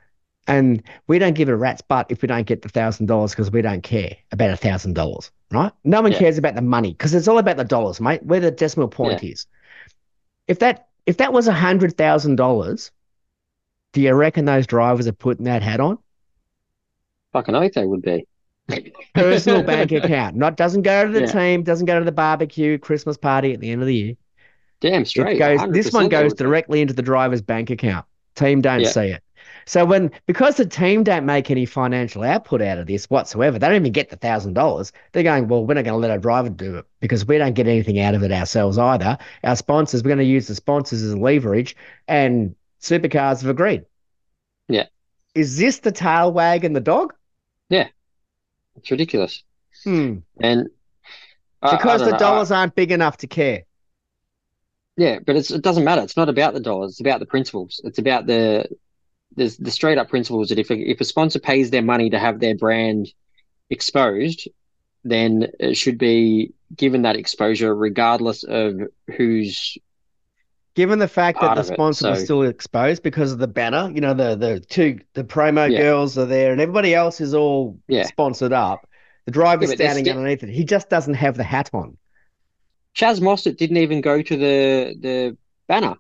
And we don't give a rat's butt if we don't get the $1,000 because we don't care about $1,000, right? No one Yeah. cares about the money because it's all about the dollars, mate. Where the decimal Yeah. point is. If that was $100,000, do you reckon those drivers are putting that hat on? Fucking oath they would be. Personal bank account. Not doesn't go to the Yeah. team, doesn't go to the barbecue, Christmas party at the end of the year. Damn It straight. goes, this one 100% they goes would be. directly into the driver's bank account. Team don't Yeah. see it. So because the team don't make any financial output out of this whatsoever, they don't even get the $1,000. They're going, well, we're not going to let our driver do it because we don't get anything out of it ourselves either. Our sponsors, we're going to use the sponsors as leverage, and supercars have agreed. Yeah. Is this the tail wagging the dog? Yeah. It's ridiculous. Hmm. And I Because don't the know. dollars aren't big enough to care. Yeah, but it doesn't matter. It's not about the dollars. It's about the principles. It's about the straight up principles that if a sponsor pays their money to have their brand exposed, then it should be given that exposure regardless of who's Given the fact that part the of it. sponsor was So still exposed because of the banner, the promo yeah, girls are there and everybody else is all yeah, sponsored up. The yeah. driver's But there's standing still underneath it. He just doesn't have the hat on. Chaz Mostert didn't even go to the banner.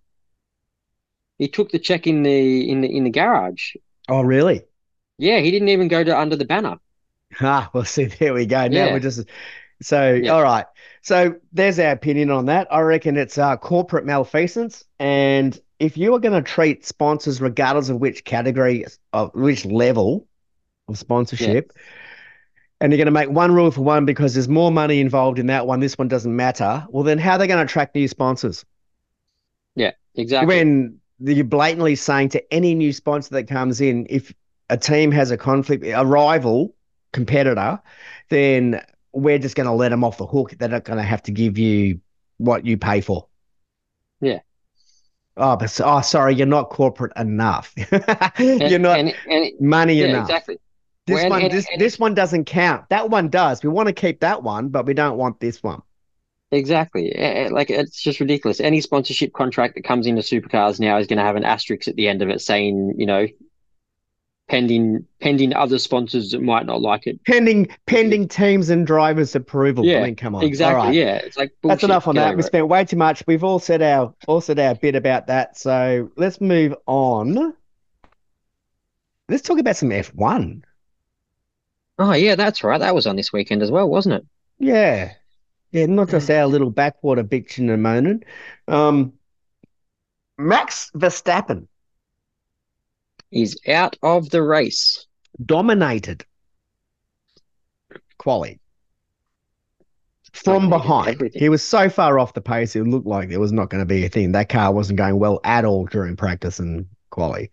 He took the check in the garage. Oh, really? Yeah, he didn't even go to under the banner. Ah, well, see, there we go. Now we're Yeah, just so yeah, all right. So there's our opinion on that. I reckon it's corporate malfeasance. And if you are going to treat sponsors, regardless of which category, of which level of yeah, sponsorship, and you're going to make one rule for one because there's more money involved in that one, this one doesn't matter, well, then how are they going to attract new sponsors? yeah, exactly. When you're blatantly saying to any new sponsor that comes in, if a team has a conflict, a rival competitor, then we're just going to let them off the hook. They're not going to have to give you what you pay for. Yeah. Sorry, you're not corporate enough. And You're not and money yeah, enough. exactly. This When one, and, this and this one doesn't count. That one does. We want to keep that one, but we don't want this one. exactly, like it's just ridiculous. Any sponsorship contract that comes into supercars now is going to have an asterisk at the end of it saying, pending other sponsors that might not like it. Pending teams and drivers' approval. I Yeah, mean, come on. All exactly. right. Yeah, it's like That's bullshit. enough on Get that. We over it. spent way too much. We've all said our bit about that. So let's move on. Let's talk about some F1. Oh yeah, that's right. That was on this weekend as well, wasn't it? Yeah. Yeah, not just our little backwater bitching and moaning. Um, Max Verstappen He's out of the race. dominated quali from Dominated behind. everything. He was so far off the pace, it looked like there was not going to be a thing. That car wasn't going well at all during practice and quali.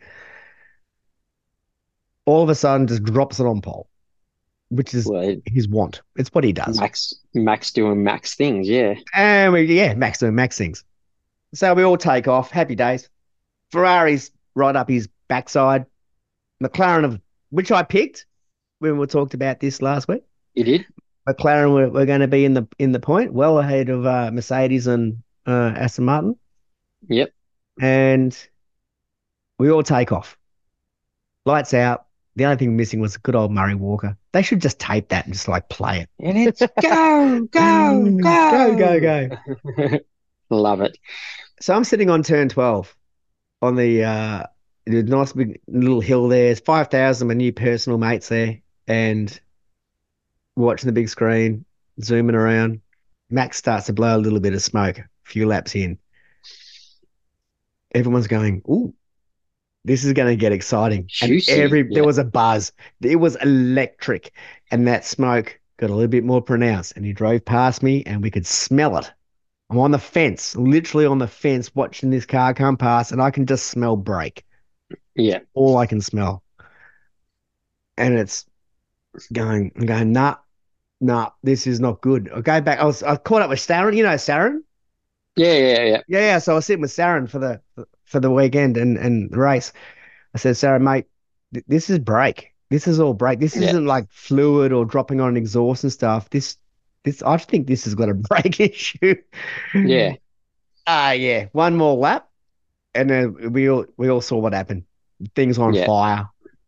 All of a sudden, just drops it on pole, which is Well, his want. It's what he does. Max doing Max things. Yeah, And Max doing Max things. So we all take off. Happy days. Ferrari's right up his backside. McLaren, of which I picked when we talked about this last week. he did. McLaren were going to be in the point, well ahead of Mercedes and Aston Martin, Yep. and we all take off. Lights out. The only thing missing was good old Murray Walker. They should just tape that and just like play And it's go, go, it. Go, go, go. go. Love it. So I'm sitting on turn 12 on the nice big little hill there. There's 5,000 of my new personal mates there, and watching the big screen, zooming around. Max starts to blow a little bit of smoke a few laps in. Everyone's going, ooh, this is going to get exciting. And Juicy. there Yeah. was a buzz. It was electric. And that smoke got a little bit more pronounced. And he drove past me and we could smell it. I'm on the fence, literally on the fence, watching this car come past, and I can just smell brake. Yeah. All I can smell. And I'm going, nah, nah, this is not good. I go back. I caught up with Sharon. You know Sharon? Yeah. Yeah. Yeah. Yeah. So I was sitting with Sharon for the weekend and the race. I said, Sarah, mate, this is brake. This is all brake. This Yeah. isn't like fluid or dropping on exhaust and stuff. I think this has got a brake issue. Yeah. Yeah. One more lap, and then we all saw what happened. Things on Yeah. fire.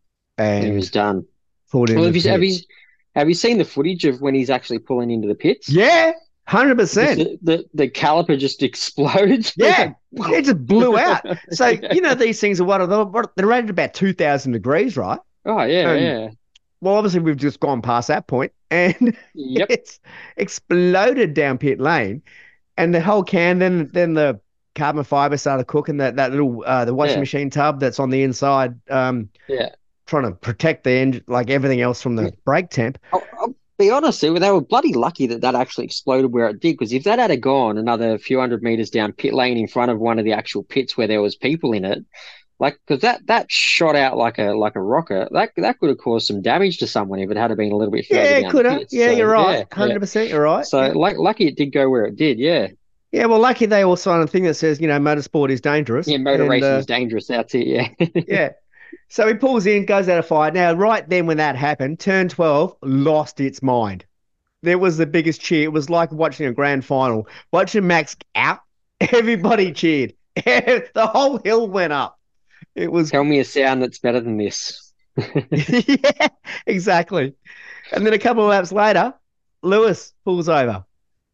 He was and done. pulled Well, into the pit. have you seen the footage of when he's actually pulling into the pits? Yeah, Just 100%. the caliper just explodes. It's Yeah, like, it just blew out. So, yeah. these things are they're rated about 2,000 degrees, right? Oh yeah, And yeah. well, obviously we've just gone past that point and Yep. it's exploded down pit lane and the whole can, then the carbon fiber started cooking that little the washing Yeah. machine tub that's on the inside, Yeah. trying to protect the engine like everything else from I the mean, brake temp. I'll be honest, they were bloody lucky that that actually exploded where it did. Because if that had gone another few hundred meters down pit lane in front of one of the actual pits where there was people in it, like because that shot out like a rocket, that could have caused some damage to someone if it had been a little bit further Yeah, it down the could have. pits. Yeah, So you're right. yeah, yeah. 100% you're right. So Yeah. like lucky it did go where it did. Yeah. Yeah, well, lucky they all signed a thing that says, motorsport is dangerous. Yeah, motor And racing is dangerous. That's it. Yeah. yeah. So he pulls in, goes out of fire. Now, right then when that happened, turn 12 lost its mind. There was the biggest cheer. It was like watching a grand final. Watching Max out, everybody cheered. The whole hill went up. It was, Tell me a sound that's better than this. yeah, exactly. And then a couple of laps later, Lewis pulls over.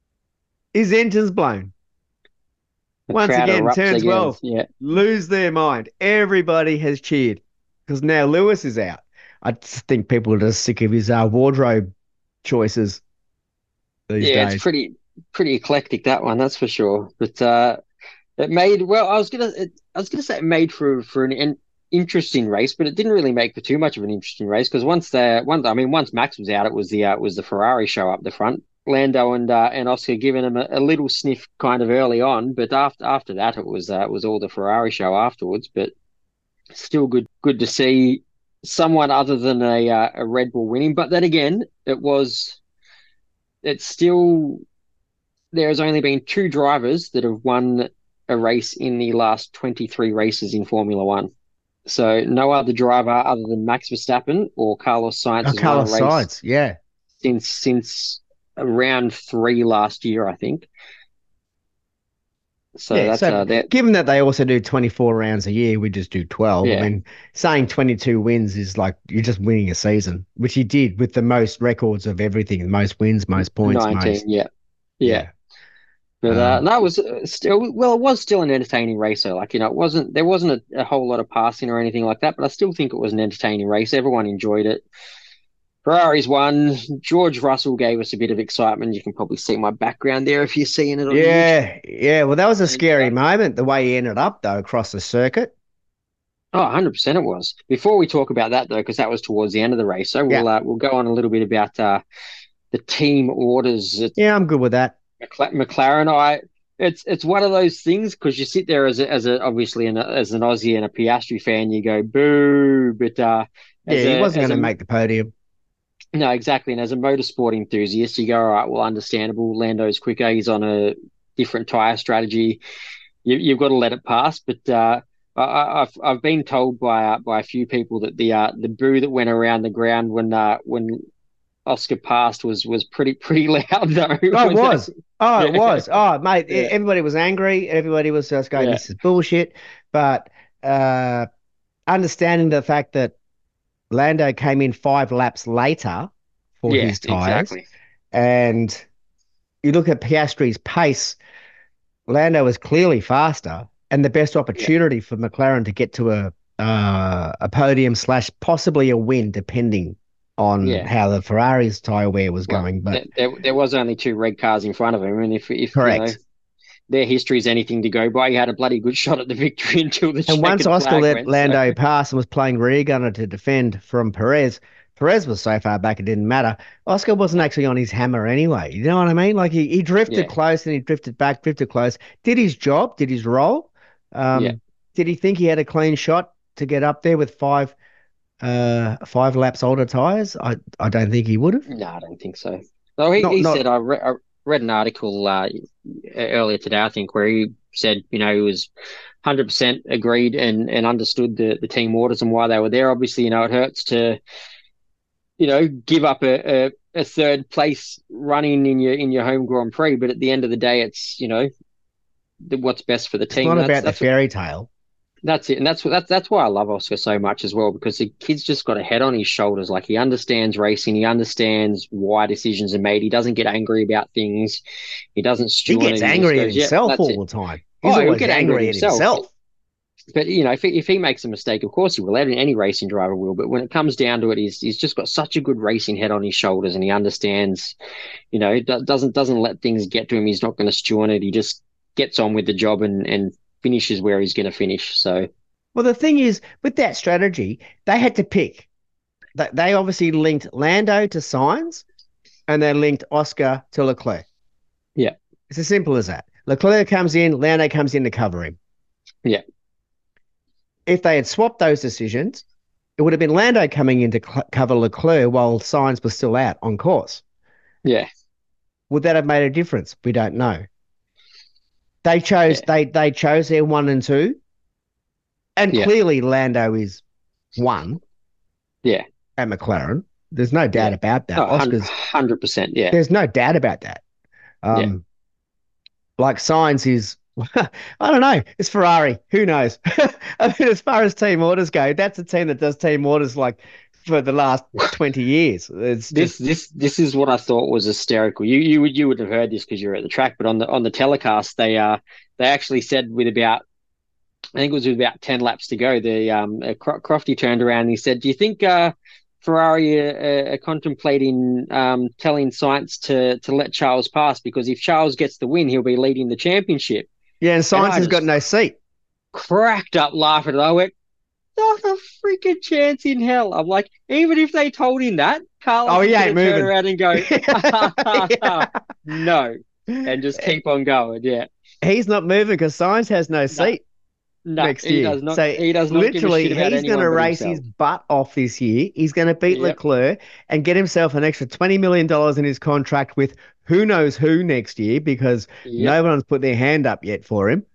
His engine's blown. The Once crowd again, erupts turn again. 12, Yeah. lose their mind. Everybody has cheered because now Lewis is out. I just think people are just sick of his wardrobe choices these Yeah, it's days. pretty eclectic that one, that's for sure. But it made well. I was gonna say it made for an interesting race, but it didn't really make for too much of an interesting race because once Max was out, it was the Ferrari show up the front. Lando and Oscar giving him a little sniff kind of early on, but after that it was all the Ferrari show afterwards. But still good to see someone other than a Red Bull winning. But then again, it's still there has only been two drivers that have won a race in the last 23 races in Formula One. So no other driver other than Max Verstappen or Carlos Sainz Oh, has won a Carlos race Sainz, yeah. since round three last year, I think. So Yeah, that's so that. given that they also do 24 rounds a year, we just do 12. I Yeah, mean, saying 22 wins is like you're just winning a season, which he did with the most records of everything, most wins, most points, 19. most. Yeah, yeah. Yeah. But Um, no, it was still well, it was still an entertaining race. So like there wasn't a whole lot of passing or anything like that, but I still think it was an entertaining race. Everyone enjoyed it. Ferraris won. George Russell gave us a bit of excitement. You can probably see my background there if you're seeing it on YouTube. yeah, yeah. Well, that was a And, scary moment, the way he ended up, though, across the circuit. oh, 100% it was. Before we talk about that, though, because that was towards the end of the race, so Yeah. we'll go on a little bit about the team orders at Yeah, I'm good with that. McLaren. It's one of those things because you sit there as a obviously as an Aussie and a Piastri fan, you go boo, but Yeah, he wasn't as going to a make the podium. no, exactly. And as a motorsport enthusiast, you go, all right, well, understandable. Lando's quicker. He's on a different tire strategy. You've got to let it pass. But I've been told by a few people that the boo that went around the ground when Oscar passed was pretty loud though. Oh, it Was that? was. Oh, it Yeah, was. Oh, mate, yeah, everybody was angry. Everybody was just going, yeah, this is bullshit. But understanding the fact that Lando came in 5 laps later for yeah, his tires, exactly. and you look at Piastri's pace, Lando was clearly faster and the best Yeah, opportunity for McLaren to get to a podium slash possibly a win, depending on yeah. how the Ferrari's tire wear was Well, going. But there was only two red cars in front of him, and if correct. their history is anything to go by. He had a bloody good shot at the victory until the And once checkered Oscar flag let went. So Lando pass and was playing rear gunner to defend from Perez, Perez was so far back it didn't matter. Oscar wasn't actually on his hammer anyway. You know what I mean? Like he drifted yeah, close and he drifted back, drifted close, did his job, did his role. yeah. Did he think he had a clean shot to get up there with 5 laps older tires? I don't think he would have. No, I don't think so. Though Not he said not I read an article earlier today, I think, where he said he was 100% agreed and understood the team orders and why they were there. Obviously, it hurts to give up a third place running in your home Grand Prix, but at the end of the day, it's what's best for the it's team. not That's about the that's what fairy tale. That's it, and that's why I love Oscar so much as well, because the kid's just got a head on his shoulders. Like he understands racing, he understands why decisions are made. He doesn't get angry about things. He doesn't He stew on gets it. He just angry at goes, "Yeah, himself that's it." all the time. He's Oh, he'll always get angry at angry at himself, himself. but if he makes a mistake, of course he will. Any racing driver will. But when it comes down to it, he's just got such a good racing head on his shoulders, and he understands. Doesn't let things get to him. He's not going to stew on it. He just gets on with the job and finishes where he's going to finish. So Well, the thing is, with that strategy, they had to pick. They obviously linked Lando to Sainz and they linked Oscar to Leclerc. yeah, It's as simple as that. Leclerc comes in, Lando comes in to cover him. yeah, If they had swapped those decisions, it would have been Lando coming in to cover Leclerc while Sainz was still out on course. yeah, Would that have made a difference? We don't know. They chose yeah, they chose their one and two, and yeah, clearly Lando is one yeah, at McLaren. There's no doubt yeah. about that. Oh, Oscar's 100%. Yeah, there's no doubt about that. yeah. Um, like Sainz is, I don't know. It's Ferrari. Who knows? I mean, as far as team orders go, that's a team that does team orders like for the last 20 years. It's just, This is what I thought was hysterical. You would have heard this because you're at the track, but on the telecast they actually said with about I think it was with about 10 laps to go. The Crofty turned around and he said, "Do you think Ferrari are contemplating telling Sainz to let Charles pass because if Charles gets the win, he'll be leading the championship?" yeah, and And Sainz I has got just no seat. cracked up laughing. And I went, "Not a freaking chance in hell!" I'm like, even if they told him that, Oh, Carlos he is going ain't to turn moving. around and go, Yeah. "No," and just keep on going. Yeah. He's not moving because Sainz has no No, seat no, next year. So he does not give a literally, shit about he's going to anyone but race his himself. butt off this year. He's going to beat Yep. Leclerc and get himself an extra $20 million in his contract with who knows who next year because Yep. no one's put their hand up yet for him.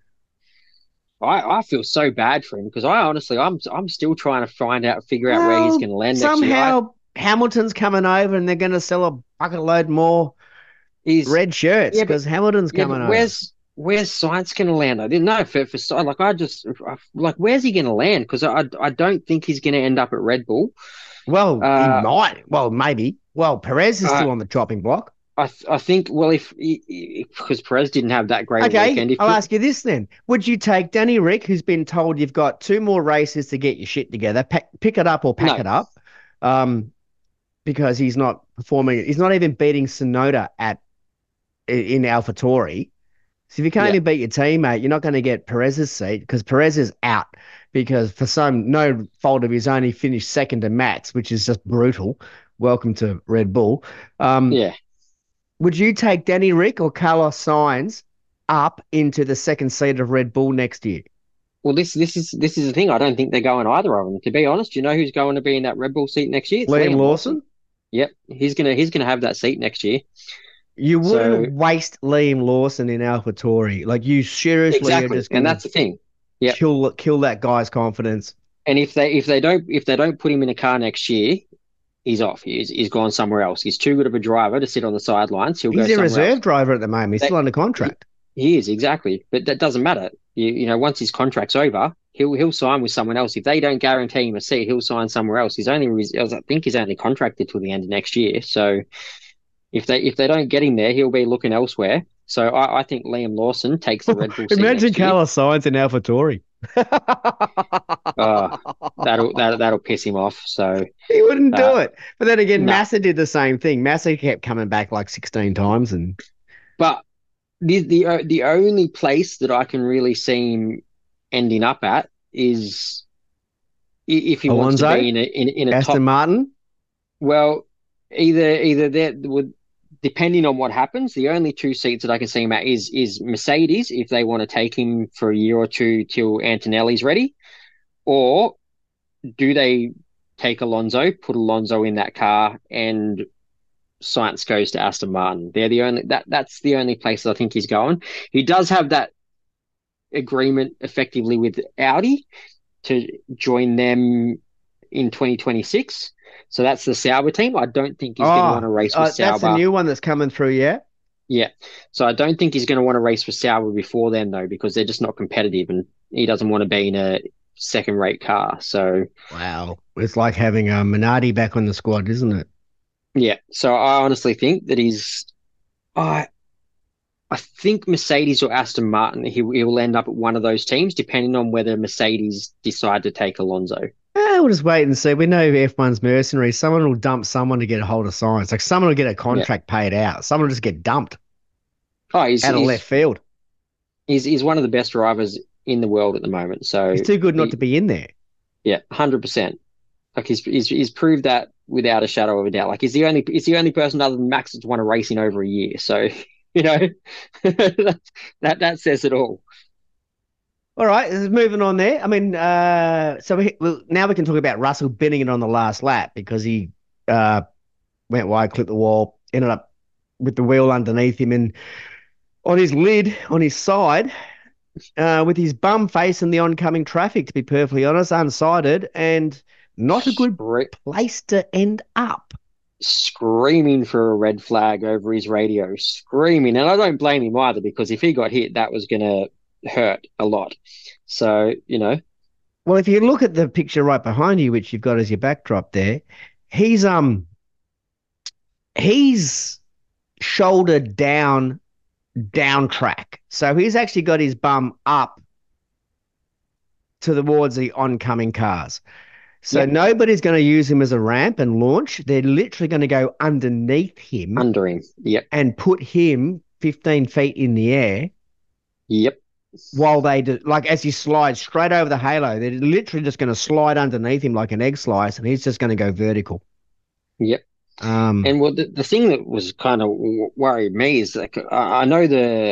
I feel so bad for him because I honestly I'm still trying to figure out where he's Well, going to land next year. I somehow Hamilton's coming over and they're going to sell a bucket load more he's red shirts yeah, but because Hamilton's yeah, but coming over. where's Science going to land? I didn't know like like where's he going to land? Because I don't think he's going to end up at Red Bull. Well, he Uh, might. Well, maybe. Well, Perez is uh still on the chopping block. I think well if because Perez didn't have that great a Okay, weekend. If I'll ask you this then. Would you take Danny Rick, who's been told you've got two more races to get your shit together, pick it up or pack no, it up, um, because he's not performing. He's not even beating Sonoda in AlphaTauri. So if you can't yeah, even beat your teammate, you're not going to get Perez's seat because Perez is out because for some no fault of his own, he finished second to Max, which is just brutal. Welcome to Red Bull. Um, yeah. would you take Danny Rick or Carlos Sainz up into the second seat of Red Bull next year? Well, this is the thing. I don't think they're going either of them. To be honest, you know who's going to be in that Red Bull seat next year? It's Liam Liam Lawson. Lawson? Yep, he's gonna have that seat next year. You So wouldn't waste Liam Lawson in AlphaTauri. Like you seriously are exactly, just and gonna that's the thing. Yep. kill that guy's confidence. And if they don't put him in a car next year, he's off. He's gone somewhere else. He's too good of a driver to sit on the sidelines. He'll go He's a somewhere else. reserve driver at the moment. He's That still under he, contract. he is exactly, but that doesn't matter. Once his contract's over, he'll sign with someone else. If they don't guarantee him a seat, he'll sign somewhere else. I think he's only contracted till the end of next year. So if they don't get him there, he'll be looking elsewhere. So I think Liam Lawson takes the Red Bull seat Imagine next year. Carlos Sainz in AlphaTauri. Uh, that'll piss him off. So He wouldn't uh, do it. But then again, no, Massa did the same thing. Massa kept coming back like 16 times and but the only place that I can really see him ending up at is if he wants to Alonso, be in a Aston top. Martin. Well, either that would depending on what happens. The only two seats that I can see him at is Mercedes if they want to take him for a year or two till Antonelli's ready, or do they take Alonso, put Alonso in that car, and Science goes to Aston Martin? They're the only that's the only place I think he's going. He does have that agreement effectively with Audi to join them in 2026. So that's the Sauber team. I don't think he's going to want Oh, to race with that's the Sauber. new one that's coming through, yeah? Yeah. So I don't think he's going to want to race for Sauber before then, though, because they're just not competitive, and he doesn't want to be second-rate car. So Wow. It's like having a Minardi back on the squad, isn't it? yeah, so I honestly think that I I think Mercedes or Aston Martin, he will end up at one of those teams, depending on whether Mercedes decide to take Alonso. We'll just wait and see. We know F1's mercenary. Someone will dump someone to get a hold of science. Like someone will get a Yeah. contract paid out. Someone will just get dumped Oh, out of left field. he's one of the best drivers in the world at the moment. He's So too good not to he, be in there. yeah, 100%. Like he's proved that without a shadow of a doubt. Like he's the only person other than Max that's won a race in over a year. So you know that says it all. All right, moving on there. I mean, now we can talk about Russell binning it on the last lap because he uh, went wide, clipped the wall, ended up with the wheel underneath him and on his lid, on his side, with his bum facing the oncoming traffic, to be perfectly honest, unsighted, and not a good Scre place to end up. Screaming for a red flag over his radio, screaming. And I don't blame him either because if he got hit, that was going to hurt a lot. So, Well, if you look at the picture right behind you, which you've got as your backdrop there, he's he's shouldered down track. So he's actually got his bum up towards the oncoming cars. So yep, nobody's going to use him as a ramp and launch. They're literally going to go underneath him under him. Yep, and put him 15 feet in the air yep, while they do, like as he slides straight over the halo. They're literally just going to slide underneath him like an egg slice, and he's just going to go vertical. yep. Um, And well, the thing that was kind of worried me is like I know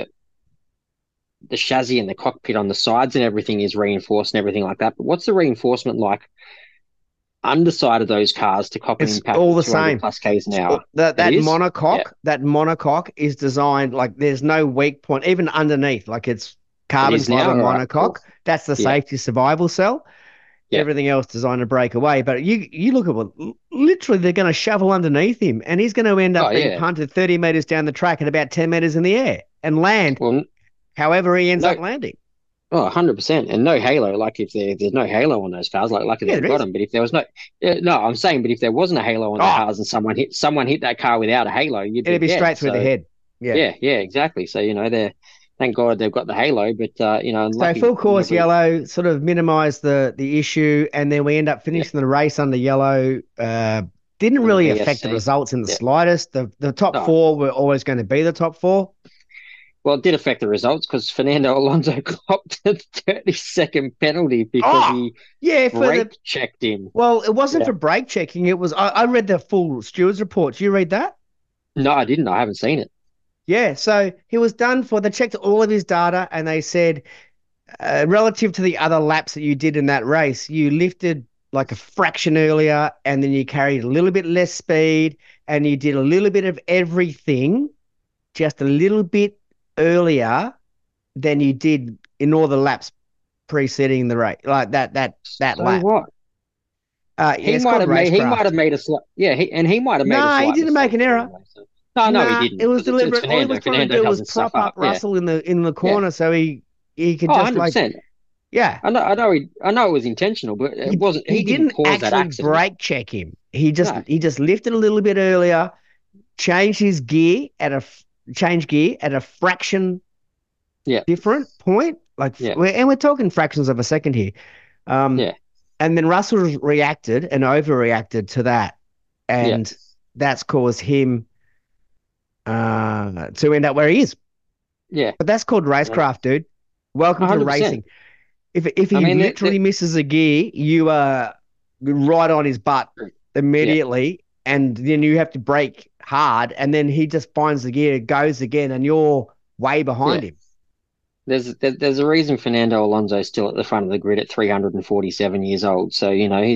the chassis and the cockpit on the sides and everything is reinforced and everything like that. But what's the reinforcement like underside of those cars to cop an it's impact all at the 200 same. plus Ks an It's hour? that It that is? Yeah. monocoque is designed like there's no weak point, even underneath. Like it's It carbon is now? fiber All right, monocoque. cool. That's the Yeah. safety survival cell. Yeah. Everything else designed to break away. But you look at what literally they're going to shovel underneath him, and he's going to end Oh, up being yeah. punted 30 meters down the track and about 10 meters in the air and land Well, however he ends no, up landing. oh, 100%. And no halo. Like if there's no halo on those cars, like lucky Yeah, they've there got is. them. But if there was no, no, I'm saying, but if there wasn't a halo on the Oh, cars and someone hit that car without a halo, you'd be it'd be dead. straight through the So head. Yeah. yeah, yeah, exactly. So they're thank God they've got the halo, but So lucky full course never. yellow sort of minimised the issue, and then we end up Yeah, finishing the race under yellow. Didn't under really affect the VSC. results in the Yeah. slightest. The top No, four were always going to be the top four. well, it did affect the results because Fernando Alonso copped a 30-second penalty because Oh, he yeah, for the brake checked him. well, it wasn't Yeah. for brake checking. It was I read the full stewards report. Did you read that? No, I didn't. I haven't seen it. Yeah, so he was done for. They checked all of his data, and they said relative to the other laps that you did in that race, you lifted like a fraction earlier, and then you carried a little bit less speed, and you did a little bit of everything just a little bit earlier than you did in all the laps preceding the race, like that So lap. what? Yeah, it's called He might have racecraft. made a slight yeah, he might have made a No, he slight didn't make mistake an there error. anyway. So. No, he Nah, it didn't was because it's deliberate. All he Fernando. was trying to Fernando do was doesn't stuff prop up up. Yeah, Russell in the yeah. corner so he could Oh, just like 100%. yeah. I know it was intentional, but it wasn't. He He didn't didn't cause that actually accident. brake check him. He just No. he just lifted a little bit earlier, changed his gear at a change gear at a fraction Yeah, different point. Like yeah, we're talking fractions of a second here. Um, yeah, and then Russell reacted and overreacted to that, yeah, and that's caused him to end up where he is. yeah. But that's called racecraft, dude. Welcome to 100%. racing. If I he mean, literally misses a gear, you are right on his butt yeah. immediately, and then you have to brake hard, and then he just finds the gear, goes again, and you're way behind Yeah. him. There's a reason Fernando Alonso's still at the front of the grid at 347 years old. So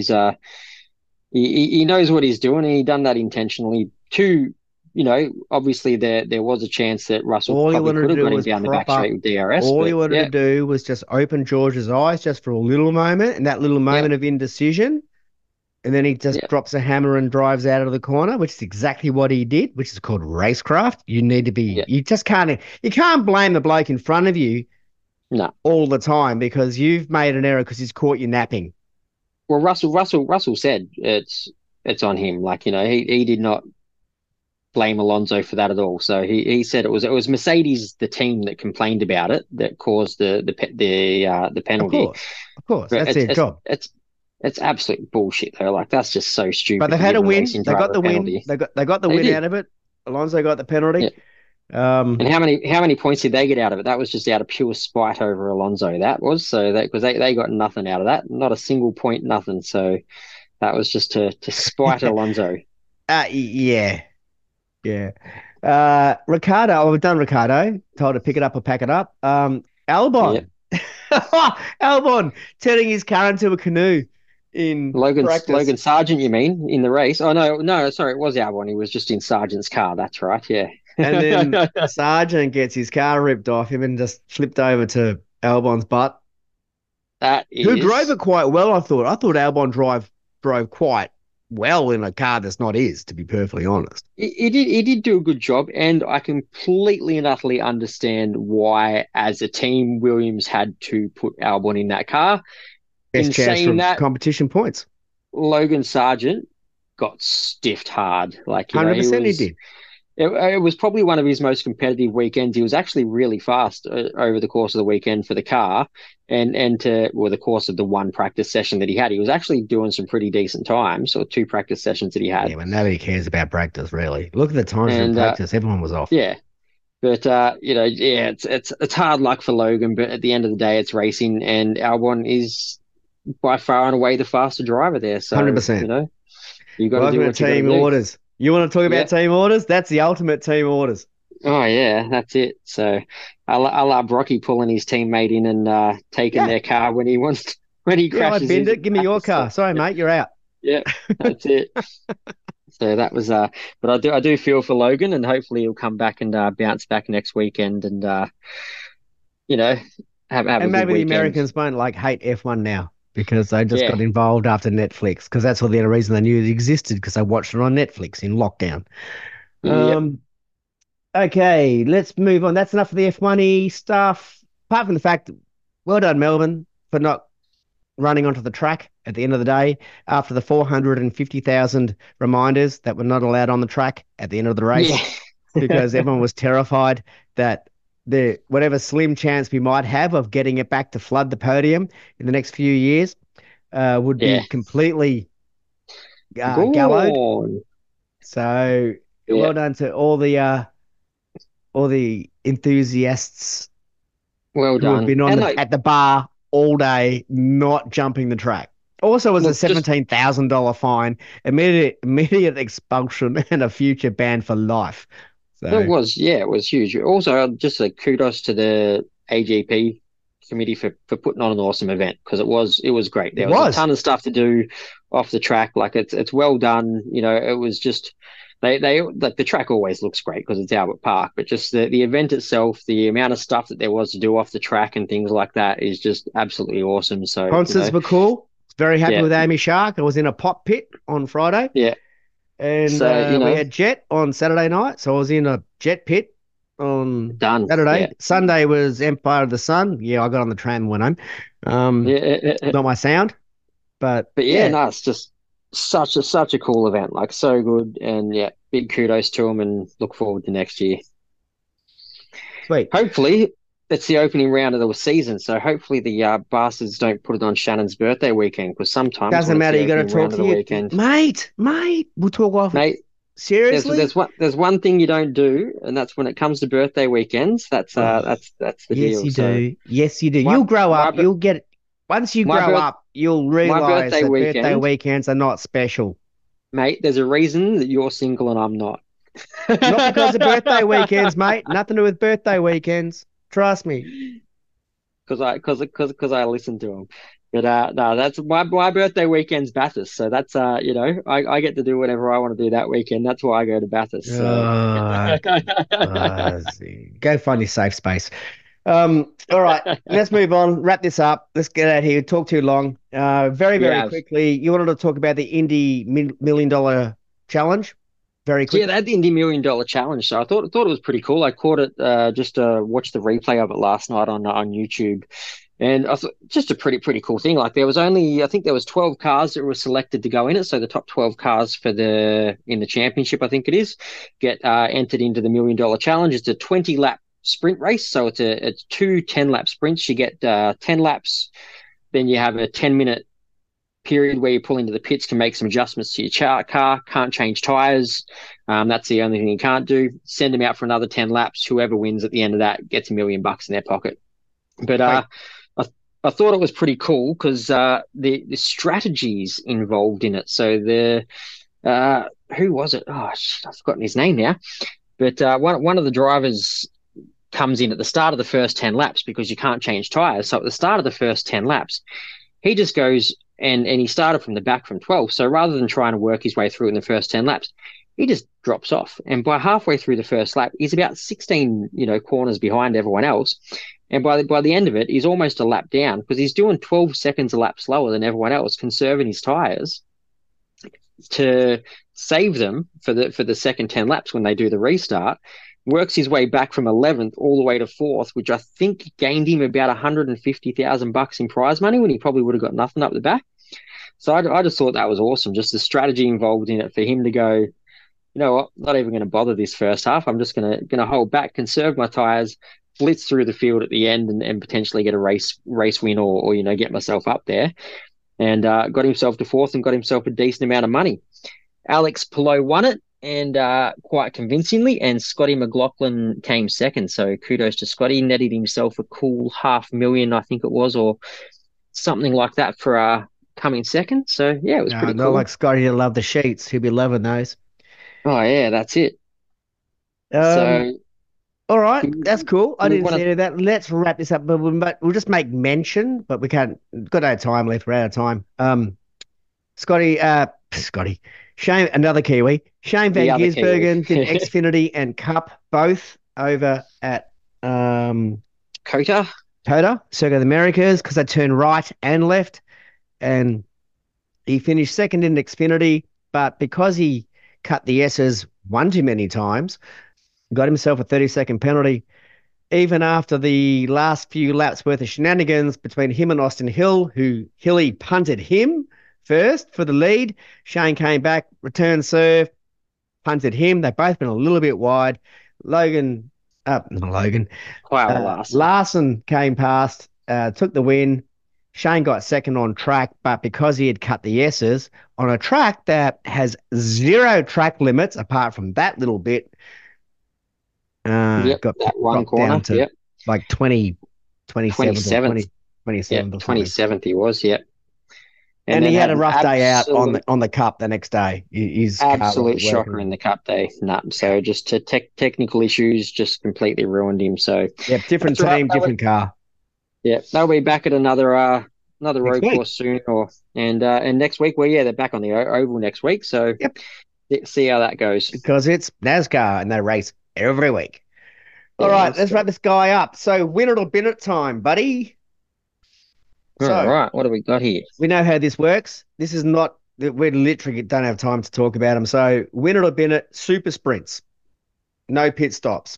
he knows what he's doing, and he done that intentionally. Obviously there was a chance that Russell All he probably wanted could to have do got him was down the prop back straight up. with DRS, All he but wanted to yeah, do was just open George's eyes just for a little moment, and that little yeah, moment of indecision. And then he just yeah, drops a hammer and drives out of the corner, which is exactly what he did, which is called racecraft. You need to be, yeah, you just can't blame the bloke in front of you No. all the time because you've made an error because he's caught you napping. Well, Russell said it's on him. Like, he did not blame Alonso for that at all. So he said it was Mercedes, the team, that complained about it that caused the Of penalty. course, of course, But that's it's their it's job. it's it's absolute bullshit though. Like that's just so But stupid they've to had give a a win. racing They got driver a the win. penalty. They got the They win did. out of it. Alonso got the penalty. Yeah. And how many points did they get out of it? That was just out of pure spite over Alonso. That was so that because they got nothing out of that, not a single point, nothing. So that was just to spite Alonso. Yeah, yeah. Ricardo, we've done Ricardo. Told to pick it up or pack it up. Yeah. Albon, Albon turning his car into a canoe in practice, Logan Sargent, you mean, in the race? Oh no, no, sorry, it was Albon. He was just in Sargent's car. That's right. Yeah. and then Sargent gets his car ripped off him and just flipped over to Albon's butt, That who drove is. it quite well. I thought Albon drove quite well in a car that's not his, to be perfectly honest. He did do a good job, and I completely and utterly understand why, as a team, Williams had to put Albon in that car. Best In chance saying for that, competition points. Logan Sargent got stiffed hard. Like, 100% he did. it was probably one of his most competitive weekends. He was actually really fast over the course of the weekend for the car, and the course of the one practice session that he had. He was actually doing some pretty decent times, or two practice sessions that he Yeah, had. but nobody cares about practice, really. Look at the times in And practice. Everyone was off. yeah, but yeah, it's hard luck for Logan. But at the end of the day, it's racing, and Albon is by far and away the faster driver there. So 100%. you got to Welcome do to what you got to team do. orders. You want to talk Yeah. about team orders? That's the ultimate team orders. Oh yeah, that's it. So I love Rocky pulling his teammate in and taking Yeah. their car when he wants when he Yeah, I crashes binned into it. Give me the your back. So car. Sorry, mate. You're out. yeah, that's it. So that was but I do feel for Logan, and hopefully he'll come back and bounce back next weekend, and you know have a And good maybe the weekend. Americans won't like hate F1 now because they just Yeah. got involved after Netflix because that's all the only reason they knew it existed because they watched it on Netflix in lockdown. Yep. Um, okay, let's move on. That's enough of the F1-y stuff. Apart from the fact, well done, Melbourne, for not running onto the track at the end of the day after the 450,000 reminders that were not allowed on the track at the end of the Yeah. race because everyone was terrified that the whatever slim chance we might have of getting it back to flood the podium in the next few years would Yeah. be completely gallowed. Gone. So Yeah. well done to all the enthusiasts Well who have done. been on And the like, at the bar all day, not jumping the track. Also, it was a look, just $17,000 fine, immediate expulsion, and a future ban for life. it So was, yeah, it was huge. Also, just a kudos to the AGP committee for putting on an awesome event because it was great. it There was a was ton of stuff to do off the track. Like it's well done. It was just they like the track always looks great because it's Albert Park, but just the event itself, the amount of stuff that there was to do off the track and things like that is just absolutely awesome. So, sponsors were cool. Very happy yeah, with Amy Shark. I was in a pop pit on Friday, yeah. and So, we had Jet on Saturday night. So I was in a Jet pit on done. Yeah. Saturday. Sunday was Empire of the Sun. Yeah, I got on the tram and went home. Yeah. Not my sound, but But yeah, yeah, no, it's just such a cool event, like so good, and yeah, big kudos to them, and look forward to next year. sweet. Hopefully, it's the opening round of the season, so hopefully the bastards don't put it on Shannon's birthday weekend because sometimes Doesn't when it's matter. the You got to opening talk round of to the you, weekend, mate. We'll talk off. mate, there's Seriously? there's one there's one thing you don't do, and that's when it comes to birthday weekends. That's Oh, that's the yes, deal. you So do. Yes, you do. my You'll grow my up. You'll get. Once you my grow birth up, you'll my realize birthday that birthday weekend, weekends are not special. mate. There's a reason that you're single and I'm not. Not because of birthday weekends, mate. Nothing to do with birthday weekends. Trust me. Because I listen to them. But no, that's my birthday weekend's Bathurst, so that's I get to do whatever I want to do that weekend. That's why I go to Bathurst. So Uh, Go find your safe space. All right, let's move on. Wrap this up. Let's get out here. Talk too long. Very, very yeah, quickly. You wanted to talk about the Indy $1 million challenge? very Yeah, quick. they had the Indy $1 Million Challenge, so I thought it was pretty cool. I caught it just watched the replay of it last night on YouTube, and I thought just a pretty cool thing. Like there was only I think there was 12 cars that were selected to go in it, so the top 12 cars for the in the championship I think it is get entered into the $1 Million Challenge. It's a 20 lap sprint race, so it's two 10 lap sprints. You get 10 laps, then you have a 10-minute period where you pull into the pits to make some adjustments to your car. Can't change tires. That's the only thing you can't do. Send them out for another 10 laps. Whoever wins at the end of that gets $1 million in their pocket. But Wait, I, I thought it was pretty cool because the strategies involved in it. So who was it? Oh, shit, I've forgotten his name now. But one of the drivers comes in at the start of the first 10 laps because you can't change tires. So at the start of the first 10 laps, he just goes and he started from the back from 12. So rather than trying to work his way through in the first 10 laps, he just drops off. And by halfway through the first lap, he's about 16, corners behind everyone else. And by the end of it, he's almost a lap down because he's doing 12 seconds a lap slower than everyone else, conserving his tires to save them for the second 10 laps when they do the restart. Works his way back from 11th all the way to fourth, which I think gained him about $150,000 in prize money when he probably would have got nothing up the back. So I just thought that was awesome. Just the strategy involved in it for him to go, you know what, not even going to bother this first half. I'm just going to hold back, conserve my tires, blitz through the field at the end, and potentially get a race win or get myself up there. And got himself to fourth and got himself a decent amount of money. Alex Palou won it and quite convincingly, and Scotty McLaughlin came second. So kudos to Scotty. Netted himself a cool 500,000, I think it was, or something like that for coming second. So yeah, it was no, pretty not cool. like Scotty to love the sheets. He'll be loving those. Oh yeah, that's it. Um, So all right, do that's cool. I we didn't want see to? any of that. Let's wrap this up, but we'll just make mention, but we can't. Got no time left. We're out of time. Scotty, Shane, another Kiwi. Shane The Van other Kiwi, Gisbergen did Xfinity and Cup both over at Kota. COTA, Circuit of the Americas, because they turned right and left, and he finished second in Xfinity, but because he cut the S's one too many times, got himself a 30-second penalty. Even after the last few laps worth of shenanigans between him and Austin Hill, who Hilly punted him first for the lead. Shane came back, return serve, punted him. They've both been a little bit wide. Not Logan, Kyle Larson. Larson came past, took the win. Shane got second on track, but because he had cut the S's on a track that has zero track limits, apart from that little bit, Yep, got that one dropped down corner. to Yep, like 27th or 27th. 27th Yep, or something. 27th he was. Yep, and And then he had had a an rough day out on absolute the cup the next day. His car absolute wasn't shocker working. in the cup day. Nah, Yeah. so just to technical issues just completely ruined him. So Yep. Different that's all right. team, different car. Yeah, they'll be back at another Next road week. course soon, or and next week. Well, yeah, they're back on the oval next week. So Yep. see how that goes. Because it's NASCAR and they race every week. All Yeah, right, that's let's good. wrap this guy up. So win it or bin it time, buddy. All So right, what do we got here? we know how this works. This is not we literally don't have time to talk about them. So win it or bin it, super sprints, no pit stops.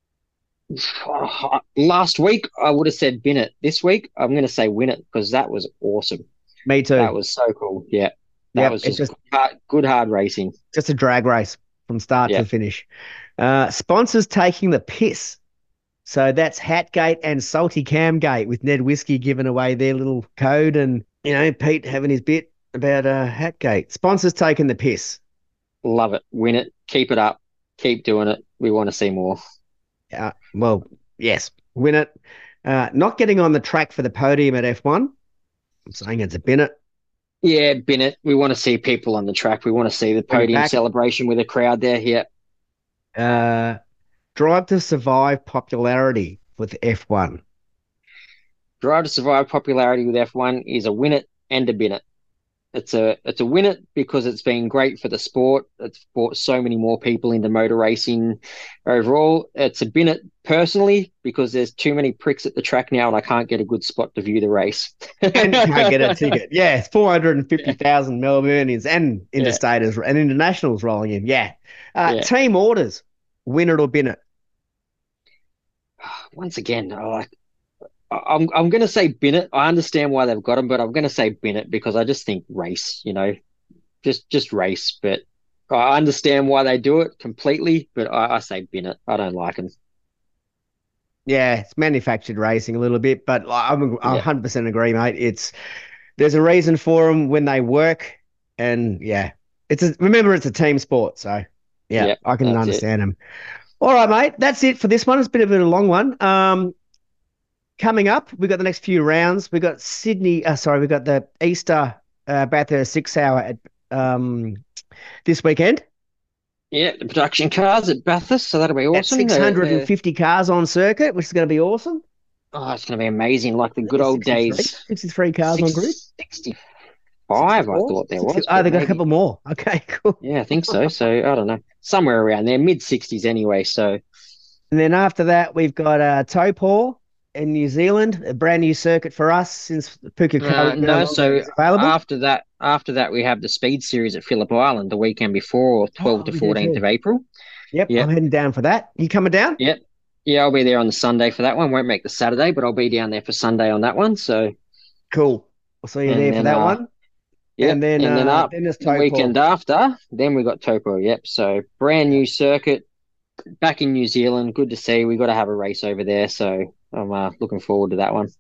Last week I would have said bin it. This week I'm going to say win it because that was awesome. Me That too. was so cool. Yeah, that Yep. was It's just good hard racing. just a drag race from start Yeah, to finish. Sponsors taking the piss. So that's Hatgate and Salty Camgate with Ned Whiskey giving away their little code and, Pete having his bit about Hatgate. Sponsors taking the piss. love it. Win it. Keep it up. Keep doing it. We want to see more. Well, yes, win it. Not getting on the track for the podium at F1. I'm saying it's a Bennett. Yeah, Bennett. We want to see people on the track. We want to see the Bring it podium back. celebration with a crowd there. Yeah. Uh, Drive to Survive popularity with F1. Drive to Survive popularity with F1 is a win it and a bin it. it's a win it because it's been great for the sport. It's brought so many more people into motor racing overall. It's a bin it personally because there's too many pricks at the track now and I can't get a good spot to view the race. And can't get a ticket. Yeah, it's 450,000 Melbournians and Yeah, interstaters and internationals rolling in. Yeah. yeah. Team orders, win it or bin it. Once again, I'm going to say bin it. I understand why they've got them, but I'm going to say bin it because I just think race, just race. But I understand why they do it completely, but I say bin it. I don't like them. Yeah, it's manufactured racing a little bit, but I'm Yeah, 100% agree, mate. There's a reason for them when they work, and yeah, remember it's a team sport, so yeah, yeah, I can that's it. understand them. All right, mate, that's it for this one. It's been a bit of a long one. Coming up, we've got the next few rounds. We've got Sydney. Sorry, we've got the Easter Bathurst 6 hour at this weekend. Yeah, the production cars at Bathurst, so that'll be At awesome. 650 cars on circuit, which is going to be awesome. It's going to be amazing, like the I think good it's old 63, days. 63 cars on grid. 65, I 64, thought there 60. was, Oh, but they got a maybe. couple more. Okay, cool. Yeah, I think so. So I don't know, somewhere around there, mid 60s anyway. So And then after that, we've got Taupo in New Zealand, a brand new circuit for us since Pukekohe no no, longer so is available. after that we have the Speed Series at Phillip Island the weekend before, Oh, 12th to we do 14th of too. April. Yep, I'm Yep, heading down for that. You coming down? yep, yeah. I'll be there on the Sunday for that one. Won't make the Saturday, but I'll be down there for Sunday on that one. So Cool. I'll see you and there for then that one. And yep, then and then up then there's the Taupo. weekend after, then we got Topo. Yep, so brand Yeah, new circuit back in New Zealand. Good to see. We got to have a race over there, so I'm looking forward to that one.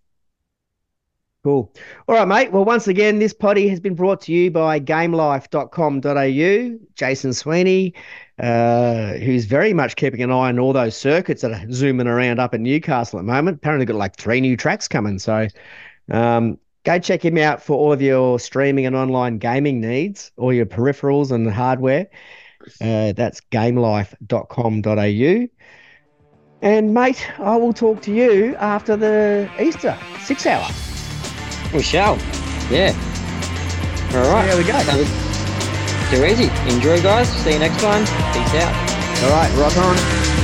cool. All right, mate. Well, once again, this potty has been brought to you by gamelife.com.au. Jason Sweeney, who's very much keeping an eye on all those circuits that are zooming around up in Newcastle at the moment. Apparently, got like 3 new tracks coming. So go check him out for all of your streaming and online gaming needs, all your peripherals and hardware. That's gamelife.com.au. And mate, I will talk to you after the Easter 6 hour. We shall. Yeah. All See right. how we go. Too easy. Enjoy, guys. See you next time. Peace out. All right, rock on.